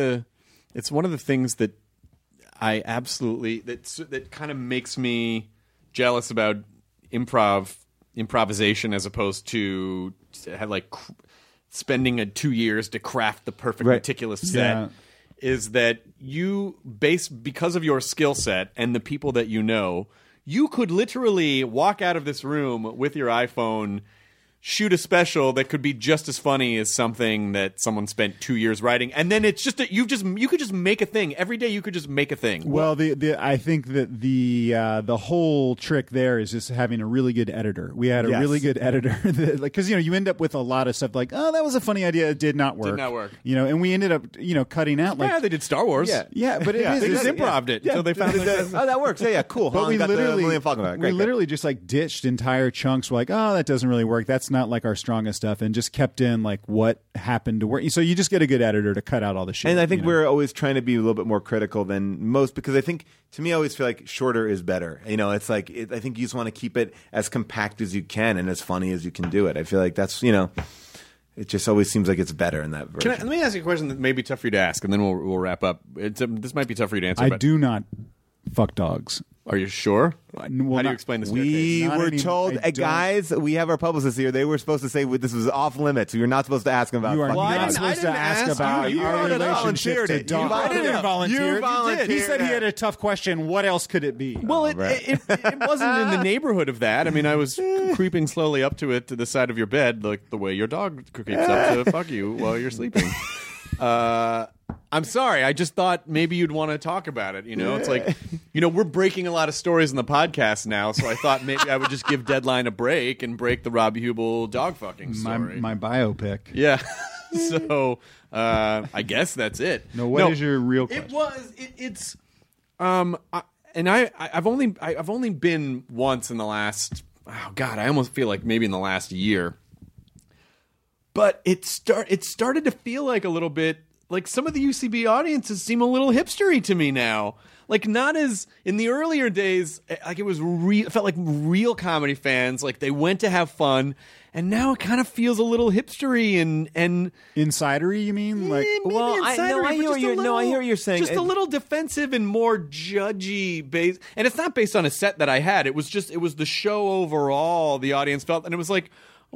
the things that I absolutely that kind of makes me jealous about improvisation as opposed to have like spending 2 years to craft the perfect meticulous set is that because of your skill set and the people that you know, you could literally walk out of this room with your iPhone, shoot a special that could be just as funny as something that someone spent 2 years writing, and then it's just you could just make a thing every day. You could just make a thing. Well, I think that the whole trick there is just having a really good editor. We had a really good editor, because you end up with a lot of stuff like, oh, that was a funny idea, it did not work. And we ended up cutting out like they did Star Wars. Yeah, but it is they just improv'd it. So they found oh, that works. Yeah, cool. But we literally just like ditched entire chunks. We're like, oh, that doesn't really work. That's not like our strongest stuff, and just kept in like what happened to work. So you just get a good editor to cut out all the shit. And I think we're always trying to be a little bit more critical than most, because I think, to me, I always feel like shorter is better. It's like I think you just want to keep it as compact as you can and as funny as you can do it. I feel like that's it just always seems like it's better in that version. Let me ask you a question that may be tough for you to ask, and then we'll wrap up. This might be tough for you to answer. I do not fuck dogs. Are you sure? How do you explain this? We were told, guys, we have our publicists here. They were supposed to say this was off limits. You're not supposed to ask them about. You are not supposed to ask about our relationship to dogs. I didn't volunteer. He said he had a tough question. What else could it be? Well, it wasn't in the neighborhood of that. I mean, I was creeping slowly up to it to the side of your bed, like the way your dog creeps up to fuck you while you're sleeping. I'm sorry. I just thought maybe you'd want to talk about it. It's like, we're breaking a lot of stories in the podcast now, so I thought maybe I would just give Deadline a break and break the Rob Hubel dog fucking story. My biopic. Yeah. So I guess that's it. What is your real question? I've only been once in the last. Oh God, I almost feel like maybe in the last year. But it started to feel like a little bit like some of the UCB audiences seem a little hipstery to me now. Like not as in the earlier days, like it was it felt like real comedy fans, like they went to have fun, and now it kind of feels a little hipstery and insidery. You mean like? Well, I hear what you're saying. Just a little defensive and more judgy based, and it's not based on a set that I had. It was the show overall. The audience felt, and it was like.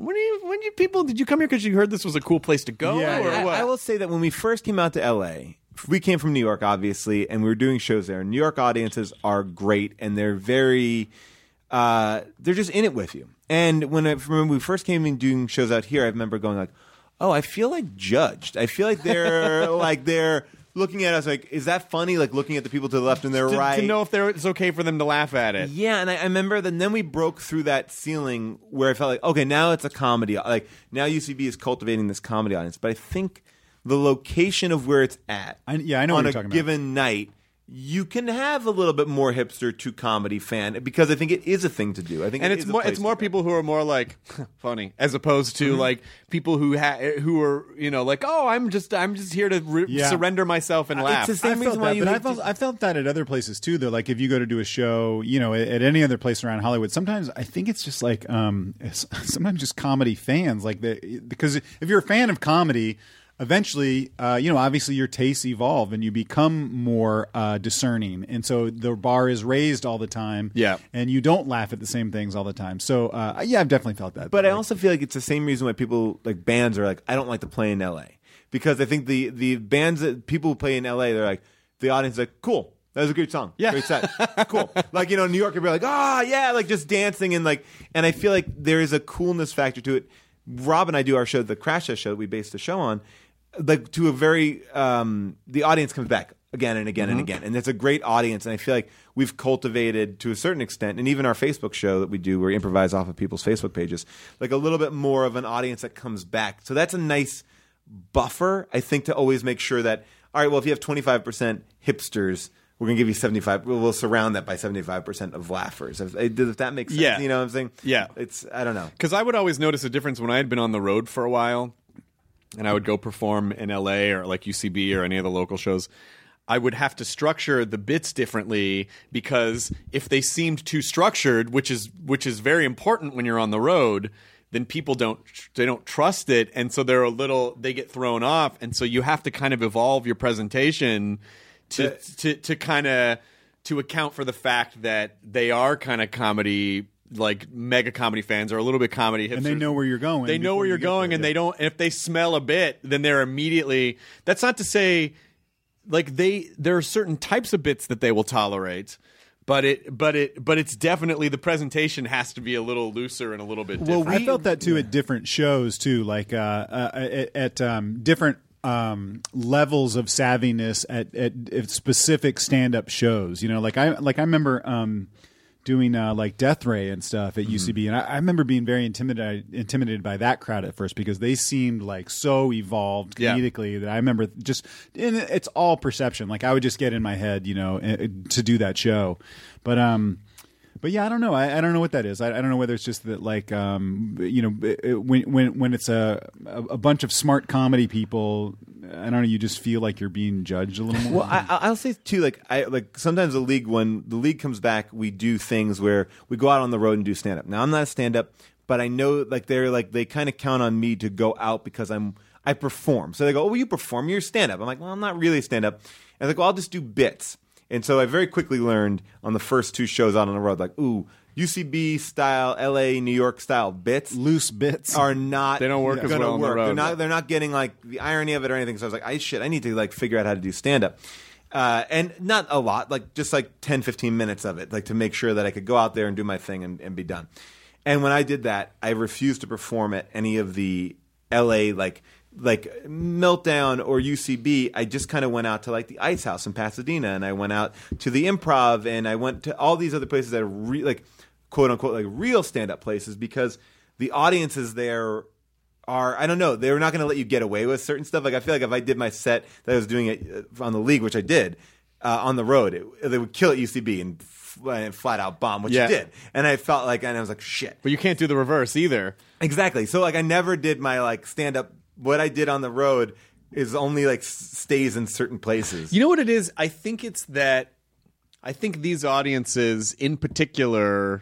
Did you come here because you heard this was a cool place to go? Yeah, or what? I will say that when we first came out to LA, we came from New York, obviously, and we were doing shows there. New York audiences are great, and they're very, they're just in it with you. And when we first came in doing shows out here, I remember going like, oh, I feel like judged. I feel like they're looking at us like, is that funny? Like looking at the people to the left and their right. To know if it's okay for them to laugh at it. Yeah, and I remember that then we broke through that ceiling where I felt like, okay, now it's a comedy. Like now UCB is cultivating this comedy audience. But I think the location of where it's at I know on what you're a talking given night, you can have a little bit more hipster to comedy fan because I think it is a thing to do. I think, and it's more people who are more like funny as opposed to like people who are like, oh, I'm just here to surrender myself and laugh. It's the same reason why I felt that at other places too. Though, like if you go to do a show, at any other place around Hollywood, sometimes I think it's just like sometimes just comedy fans because if you're a fan of comedy. Eventually, obviously your tastes evolve and you become more discerning. And so the bar is raised all the time. Yeah. And you don't laugh at the same things all the time. So, I've definitely felt that. But I also feel like it's the same reason why people, like bands are like, I don't like to play in L.A. Because I think the bands that people who play in L.A., they're like, the audience is like, cool. That was a great song. Yeah. Great set. Cool. Like, New York would be like, yeah, like just dancing and I feel like there is a coolness factor to it. Rob and I do our show, the Crash Test show that we based the show on. Like to a very the audience comes back again and again and again, and it's a great audience. And I feel like we've cultivated to a certain extent, and even our Facebook show that we do, where we improvise off of people's Facebook pages, like a little bit more of an audience that comes back. So that's a nice buffer, I think, to always make sure that all right, well, if you have 25% hipsters, we're going to give you 75. We'll surround that by 75% of laughers. If that makes sense, yeah. You know what I'm saying? Yeah, I don't know, because I would always notice a difference when I had been on the road for a while. And I would go perform in LA or like UCB or any of the local shows. I would have to structure the bits differently because if they seemed too structured, which is very important when you're on the road, then people don't trust it, and so they get thrown off, and so you have to kind of evolve your presentation to account for the fact that they are kind of comedy. Like mega comedy fans are a little bit comedy hipsters. And they know where you're going. They know where you're going, and they don't. And if they smell a bit, then they're immediately. That's not to say, like there are certain types of bits that they will tolerate, but it's definitely the presentation has to be a little looser and a little bit different. Well, I felt that too at different shows too, like at different. Levels of savviness at specific stand-up shows. Like I remember. Doing like Death Ray and stuff at UCB, and I remember being very intimidated by that crowd at first because they seemed like so evolved comedically that I remember and it's all perception. Like I would just get in my head, to do that show, but yeah, I don't know. I don't know what that is. I don't know whether it's just that, like, when it's a bunch of smart comedy people, I don't know. You just feel like you're being judged a little more. Well, I'll say too. Like sometimes when the league comes back, we do things where we go out on the road and do stand up. Now I'm not a stand up, but I know they kind of count on me to go out because I perform. So they go, "Oh, well, you perform? You're stand up." I'm like, "Well, I'm not really a stand up." And they go, "I'll just do bits." And so I very quickly learned on the first two shows out on the road, like, ooh, UCB style, LA, New York style bits, loose bits are not. They don't work as well on the road. They're not getting like the irony of it or anything. So I was like, I need to like figure out how to do stand up, and not a lot, like just like 10, 15 minutes of it, like to make sure that I could go out there and do my thing and be done. And when I did that, I refused to perform at any of the LA like Meltdown or UCB. I just kind of went out to like the Ice House in Pasadena, and I went out to the Improv, and I went to all these other places that are like quote unquote like real stand up places because the audiences there are, I don't know, they're not going to let you get away with certain stuff. Like I feel like if I did my set that I was doing it on the league, which I did on the road, they would kill at UCB and flat out bomb, which you did. And I felt like, and I was like, shit. But you can't do the reverse either. Exactly. So like I never did my like stand up. What I did on the road is only like stays in certain places. You know what it is? I think it's that. I think these audiences, in particular,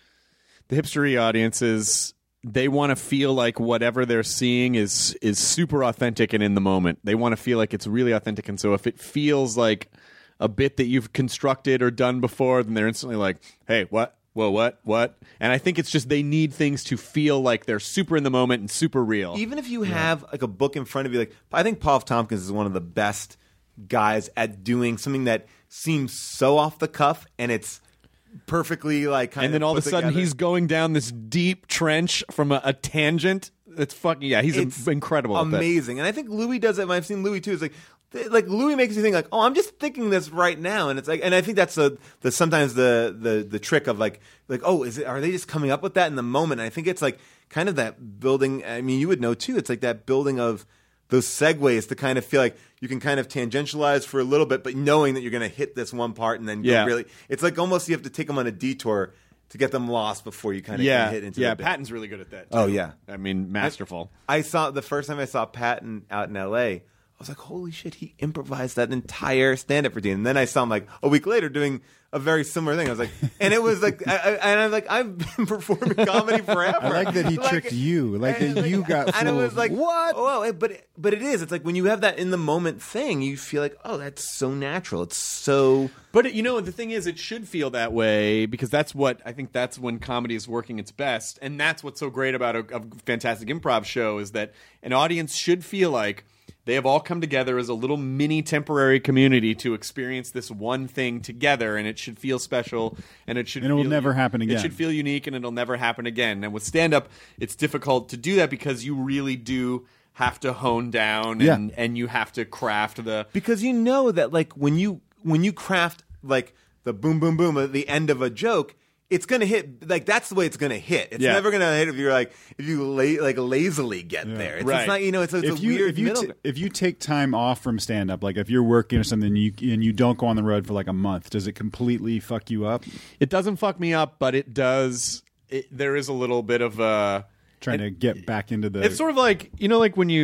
the hipstery audiences, they want to feel like whatever they're seeing is super authentic and in the moment. They want to feel like it's really authentic, and so if it feels like a bit that you've constructed or done before, then they're instantly like, "Hey, what? Whoa, what?" And I think it's just they need things to feel like they're super in the moment and super real. Even if you have like a book in front of you, like I think Paul F. Tompkins is one of the best guys at doing something that seems so off the cuff and it's perfectly like kind and then all of a sudden together. he's going down this deep trench from a tangent. It's fucking he's incredible. Amazing. And I think Louis does it. I've seen Louis too. It's like Louis makes you think like, oh, I'm just thinking this right now, and it's like, and I think that's sometimes the trick of like oh, are they just coming up with that in the moment? And I think it's like kind of that building. I mean, you would know too. It's like that building of those segues to kind of feel like you can kind of tangentialize for a little bit, but knowing that you're going to hit this one part and then go really, it's like almost you have to take them on a detour to get them lost before you kind of can hit into the bit. Patton's really good at that too. Oh yeah, I mean, masterful. I saw the first time I saw Patton out in L.A., I was like, holy shit, he improvised that entire stand-up routine. And then I saw him like a week later doing a very similar thing. I was like, and it was like, I'm like, I've been performing comedy forever. I like that he tricked you, like that you got fooled. And it was like, what? Oh, but it is. It's like when you have that in the moment thing, you feel like, oh, that's so natural. It's so. But the thing is, it should feel that way because that's when comedy is working its best, and that's what's so great about a fantastic improv show is that an audience should feel like they have all come together as a little mini temporary community to experience this one thing together, and it should feel special, and it will never happen again. It should feel unique, and it'll never happen again. And with stand-up, it's difficult to do that because you really do have to hone down and you have to craft because you know that like when you craft like the boom boom boom at the end of a joke, it's gonna hit like that's the way it's gonna hit. It's never gonna hit if you lazily get there. It's not it's a weird middle. If you take time off from stand up, like if you're working or something, and you don't go on the road for like a month, does it completely fuck you up? It doesn't fuck me up, but it does. There is a little bit of trying to get back into the. It's sort of like like when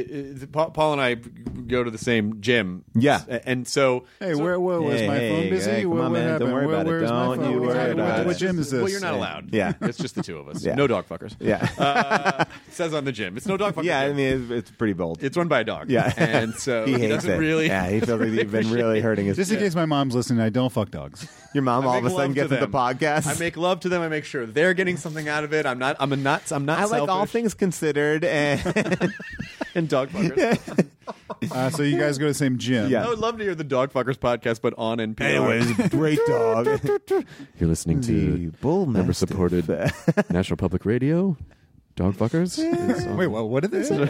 Paul and I go to the same gym. Yeah, and so hey, where was my phone busy? Hey, come on, man, don't worry about it. Don't you worry about it. What gym is this? Well, you're not allowed. Yeah, it's just the two of us. Yeah. No dog fuckers. Yeah, it says on the gym. It's no dog fuckers. Yeah, gym. I mean it's pretty bold. It's run by a dog. Yeah, and so he hates doesn't it. really. Yeah, he feels like you've been really hurting his. Just in case my mom's listening, I don't fuck dogs. Your mom all of a sudden gets into the podcast. I make love to them. I make sure they're getting something out of it. I'm not. I like all things considered and dog fuckers. So you guys go to the same gym. Yeah. I would love to hear the Dog Fuckers podcast, but on NPR. Anyways, great dog. You're listening to Bull member-supported National Public Radio. Dog Fuckers. Wait, what did they say?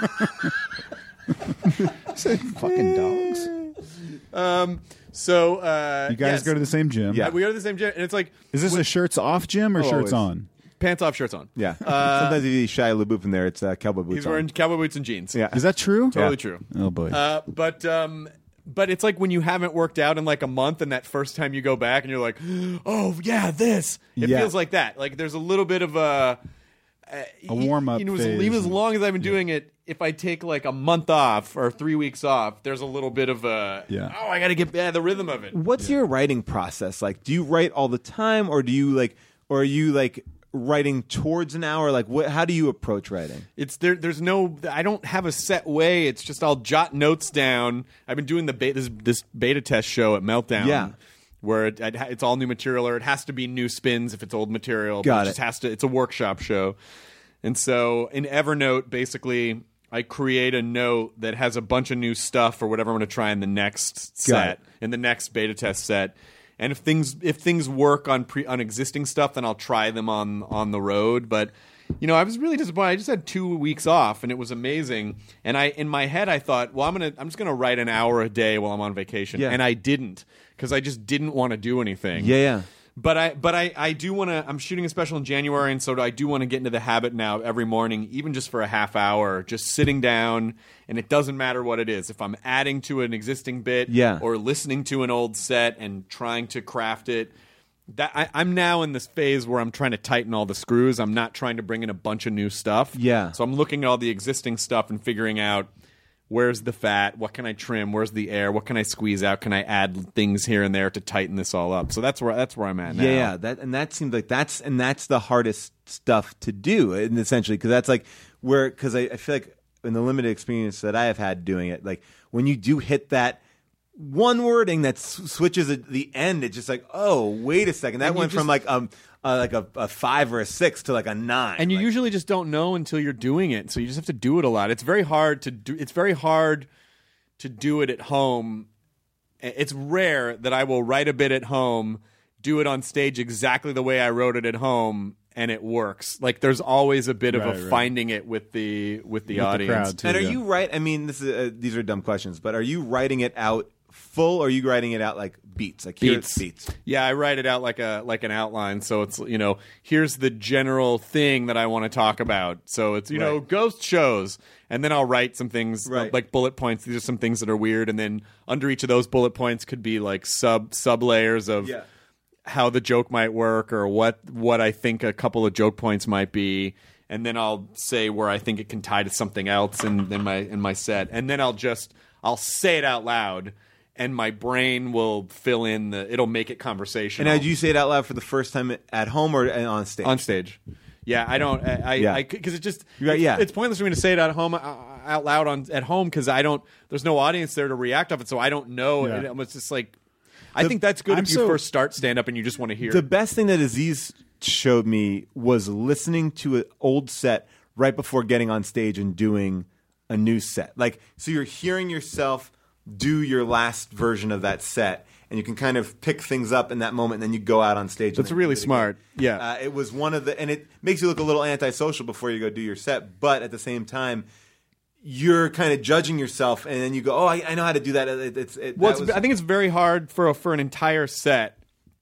Said fucking dogs. So you guys go to the same gym. Yeah, we go to the same gym, and it's like, is this a shirts off gym or shirts on? Pants off, shirts on. Yeah. Sometimes you see Shia LaBeouf in there. It's cowboy boots. He's wearing cowboy boots and jeans. Yeah. Is that true? Totally true. Oh boy. But it's like when you haven't worked out in like a month, and that first time you go back, and you're like, oh yeah, this. It feels like that. Like there's a little bit of a warm up. Even as long as I've been doing it, if I take like a month off or 3 weeks off, there's a little bit of a I got to get the rhythm of it. What's your writing process like? Do you write all the time, or are you writing towards an hour? Like how do you approach writing? It's there's no, I don't have a set way. It's just I'll jot notes down. I've been doing this beta test show at Meltdown. Yeah. Where it's all new material, or it has to be new spins if it's old material. Got it. It's a workshop show. And so in Evernote, basically, I create a note that has a bunch of new stuff or whatever I'm going to try in the next set, in the next beta test set. And if things work on existing stuff, then I'll try them on the road. But I was really disappointed. I just had 2 weeks off, and it was amazing. And in my head, I thought, well, I'm just going to write an hour a day while I'm on vacation. Yeah. And I didn't, because I just didn't want to do anything. Yeah. But I do want to. I'm shooting a special in January, and so I do want to get into the habit now every morning, even just for a half hour, just sitting down, and it doesn't matter what it is. If I'm adding to an existing bit, or listening to an old set and trying to craft it. I'm now in this phase where I'm trying to tighten all the screws. I'm not trying to bring in a bunch of new stuff. Yeah. So I'm looking at all the existing stuff and figuring out Where's the fat? What can I trim? Where's the air? What can I squeeze out? Can I add things here and there to tighten this all up? So that's where I'm at now. Yeah, that seems like that's the hardest stuff to do, and essentially because that's like because I feel like in the limited experience that I have had doing it, like when you do hit that one wording that switches at the end, it's just like, oh, wait a second, that went from like a 5 or a 6 to like a 9, and you usually just don't know until you're doing it. So you just have to do it a lot. It's very hard to do. It's very hard to do it at home. It's rare that I will write a bit at home, do it on stage exactly the way I wrote it at home, and it works. Like there's always a bit of finding it with the audience. The crowd too, and are you right? I mean, these are dumb questions, but are you writing it out full, or are you writing it out like beats? Like beats. Yeah, I write it out like an outline. So it's here's the general thing that I want to talk about. So it's ghost shows, and then I'll write some things like bullet points. These are some things that are weird, and then under each of those bullet points could be like sub layers of how the joke might work, or what I think a couple of joke points might be, and then I'll say where I think it can tie to something else in my set, and then I'll say it out loud. And my brain will fill in it'll make it conversational. And now, do you say it out loud for the first time at home or on stage? On stage. Yeah, I don't. Because it's pointless for me to say it at home out loud at home because there's no audience there to react off it, so I don't know. Yeah. It's just like I think that's good if you first start stand up and you just want to hear. The best thing that Aziz showed me was listening to an old set right before getting on stage and doing a new set. Like, so you're hearing yourself do your last version of that set, and you can kind of pick things up in that moment, and then you go out on stage. That's really smart. Yeah. It was one of and it makes you look a little antisocial before you go do your set, but at the same time, you're kind of judging yourself, and then you go, oh, I know how to do that. I think it's very hard for an entire set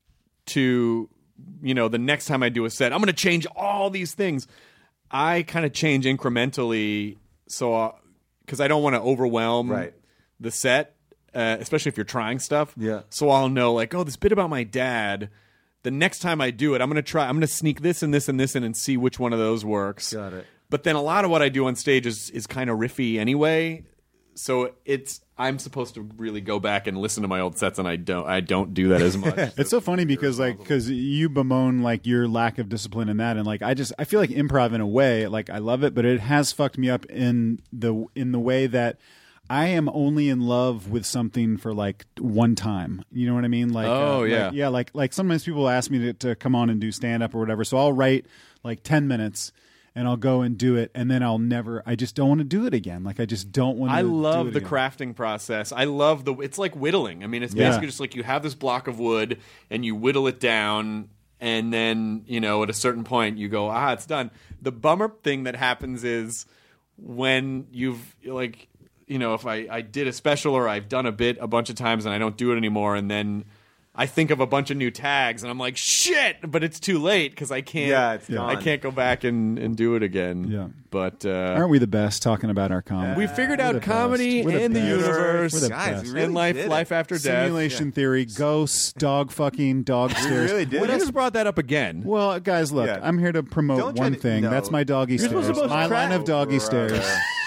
to, the next time I do a set, I'm going to change all these things. I kind of change incrementally, so because I don't want to overwhelm the set, especially if you're trying stuff. Yeah. So I'll know, like, this bit about my dad, the next time I do it, I'm going to sneak this and this and this in and see which one of those works. Got it. But then a lot of what I do on stage is kind of riffy anyway. So I'm supposed to really go back and listen to my old sets, and I don't do that as much. It's so funny because you bemoan like your lack of discipline in that, and like I feel like improv in a way, like I love it, but it has fucked me up in the way that I am only in love with something for like one time. You know what I mean? Like, like sometimes people ask me to come on and do stand up or whatever. So I'll write like 10 minutes and I'll go and do it. And then I just don't want to do it again. Like I just don't want to I do love it the again. crafting process. I love it's like whittling. I mean, it's basically just like you have this block of wood and you whittle it down. And then, at a certain point you go, it's done. The bummer thing that happens is when you've like, if I did a special or I've done a bit a bunch of times and I don't do it anymore, and then I think of a bunch of new tags and I'm like, shit, but it's too late because I can't. Yeah, it's gone. I can't go back and do it again. Yeah, but aren't we the best talking about our comedy? We figured out comedy in the universe, guys, really and life after death, simulation theory, ghosts, dog fucking, dog stairs. Really did. What just brought that up again? Well, guys, look, I'm here to promote one thing. That's my doggy stairs. My line of doggy stairs.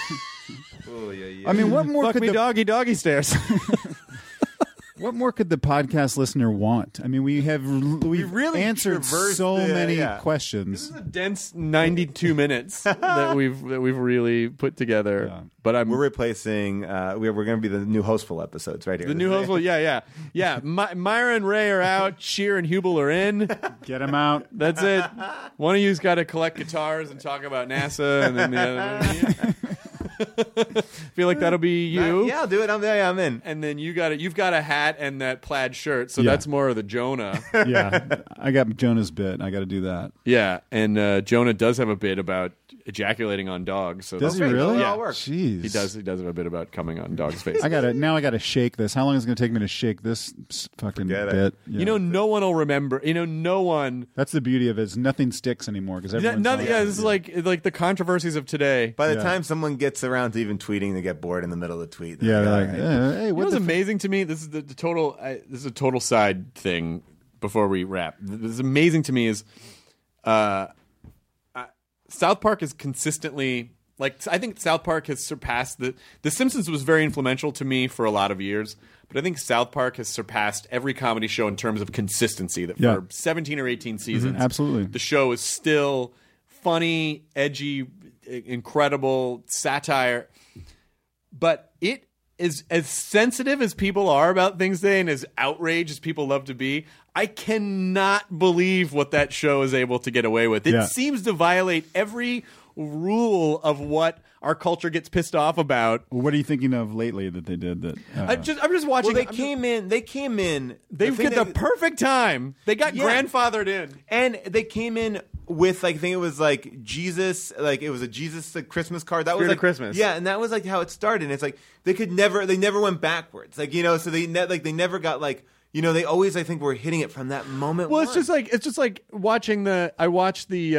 I mean, what more could doggy stairs? What more could the podcast listener want? I mean, we've really answered so many questions. This is a dense 92 minutes that we've really put together. Yeah. But we're replacing. We're going to be the new Hostful episodes right here. The new Hostful, yeah. Myra and Ray are out. Sheer and Hubel are in. Get them out. That's it. One of you's got to collect guitars and talk about NASA, and then the other. Feel like that'll be you. Yeah, I'll do it. I'm in. And then you've got a hat and that plaid shirt, so that's more of the Jonah. Yeah, I got Jonah's bit. I got to do that. Yeah, and Jonah does have a bit about ejaculating on dogs. So does he really? Yeah, jeez. He does have a bit about coming on dogs' faces. I gotta shake this. How long is it gonna take me to shake this fucking bit? Yeah. No one will remember. No one. That's the beauty of it. Is nothing sticks anymore because this is like the controversies of today. By the time someone gets around to even tweeting, they get bored in the middle of the tweet. Yeah, they're like, hey, what was amazing to me? This is this is a total side thing. Before we wrap, what's amazing to me is, South Park is consistently Like, I think South Park has surpassed The Simpsons was very influential to me for a lot of years, but I think South Park has surpassed every comedy show in terms of consistency. That for 17 or 18 seasons, absolutely, the show is still funny, edgy, incredible satire, but it is as sensitive as people are about things today and as outraged as people love to be. I cannot believe what that show is able to get away with. It seems to violate every rule of what our culture gets pissed off about. Well, what are you thinking of lately that they did that? I'm just watching. Well, they came in. They've got the perfect time. They got grandfathered in, and they came in with like, I think it was like Jesus, like it was a Jesus Christmas card. That was like Christmas. Yeah, and that was like how it started. And it's like they never went backwards. Like, you know, so they never got like, you know, they always, I think, were hitting it from that moment. Well, it's just like watching I watched the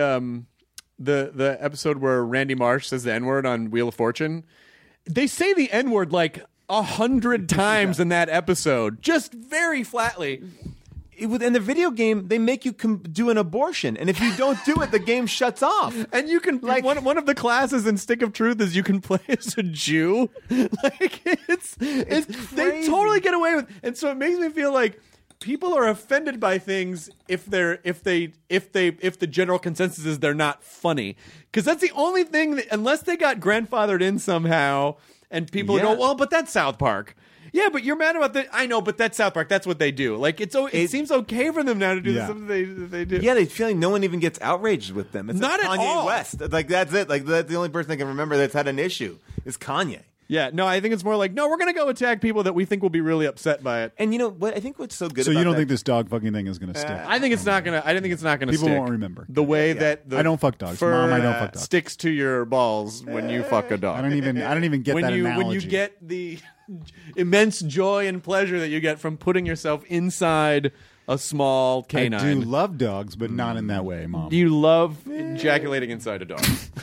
episode where Randy Marsh says the N-word on Wheel of Fortune. They say the N-word like 100 times in that episode, just very flatly. In the video game, they make you do an abortion, and if you don't do it, the game shuts off. And you can like one of the classes in Stick of Truth is you can play as a Jew. Like it's they totally get away with, and so it makes me feel like people are offended by things if the general consensus is they're not funny, because that's the only thing that, unless they got grandfathered in somehow, and people go, well, but that's South Park. Yeah, but you're mad about that. I know, but that's South Park. That's what they do. Like it seems okay for them now to do something they do. Yeah, they feel like no one even gets outraged with them. It's not like at Kanye all. West. Like that's it. Like that's the only person I can remember that's had an issue is Kanye. Yeah, no, I think it's more like, no, we're going to go attack people that we think will be really upset by it. And you know what? I think what's so good. So about you don't that, think this dog fucking thing is going to stick? I think it's not going to. I think it's not going to. People stick. won't remember the way that I don't fuck dogs. fur Mom, I don't fuck dogs. Sticks to your balls when you fuck a dog. I don't even get that analogy. When you get the immense joy and pleasure that you get from putting yourself inside a small canine. I do love dogs, but not in that way, Mom. You love ejaculating inside a dog.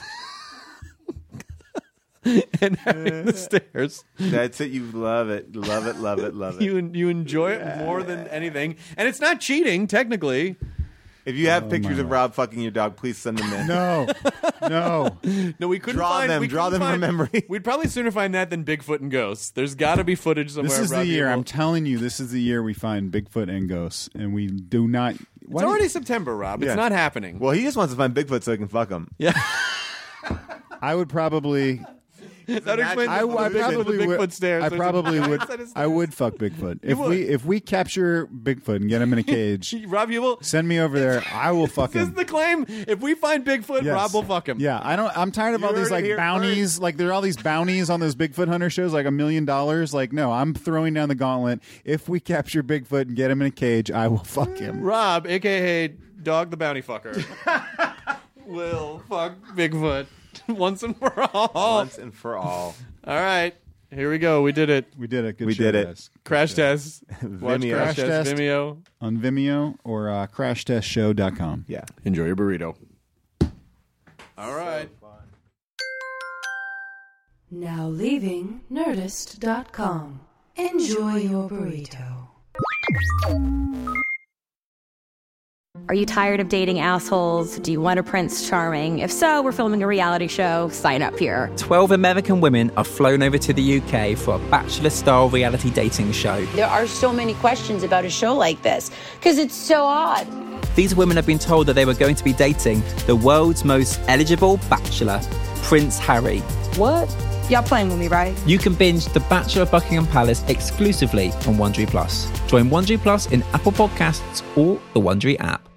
And having the stairs. That's it. You love it. Love it. Love it. Love it. You enjoy it more than anything. And it's not cheating, technically. If you have pictures of Rob fucking your dog, please send them in. No, we couldn't draw find them. Draw them from memory. We'd probably sooner find that than Bigfoot and ghosts. There's got to be footage somewhere. This is around the year. here. I'm telling you, this is the year we find Bigfoot and ghosts, and we do not. It's already September, Rob. It's not happening. Well, he just wants to find Bigfoot so he can fuck him. Yeah. I would probably. That explains I probably the would. Bigfoot stairs. I probably would. I would fuck Bigfoot if we capture Bigfoot and get him in a cage. Rob, you will send me over there. I will fuck him. This is the claim. If we find Bigfoot, Yes. Rob will fuck him. Yeah, I'm tired of all these like bounties. Like there are all these bounties on those Bigfoot hunter shows, like $1 million. Like no, I'm throwing down the gauntlet. If we capture Bigfoot and get him in a cage, I will fuck him. Rob, aka Dog the Bounty Fucker, will fuck Bigfoot once and for all. Once and for all. All right, here we go. We did it. We did it. Good we show, did it. guys. Crash test. Watch Vimeo. Crash test. Vimeo. On Vimeo or crashtestshow.com. Yeah. Enjoy your burrito. All right. Now leaving Nerdist.com. Enjoy your burrito. Are you tired of dating assholes? Do you want a Prince Charming? If so, we're filming a reality show. Sign up here. 12 American women are flown over to the UK for a Bachelor-style reality dating show. There are so many questions about a show like this, because it's so odd. These women have been told that they were going to be dating the world's most eligible bachelor, Prince Harry. What? Y'all playing with me, right? You can binge The Bachelor of Buckingham Palace exclusively on Wondery Plus. Join Wondery Plus in Apple Podcasts or the Wondery app.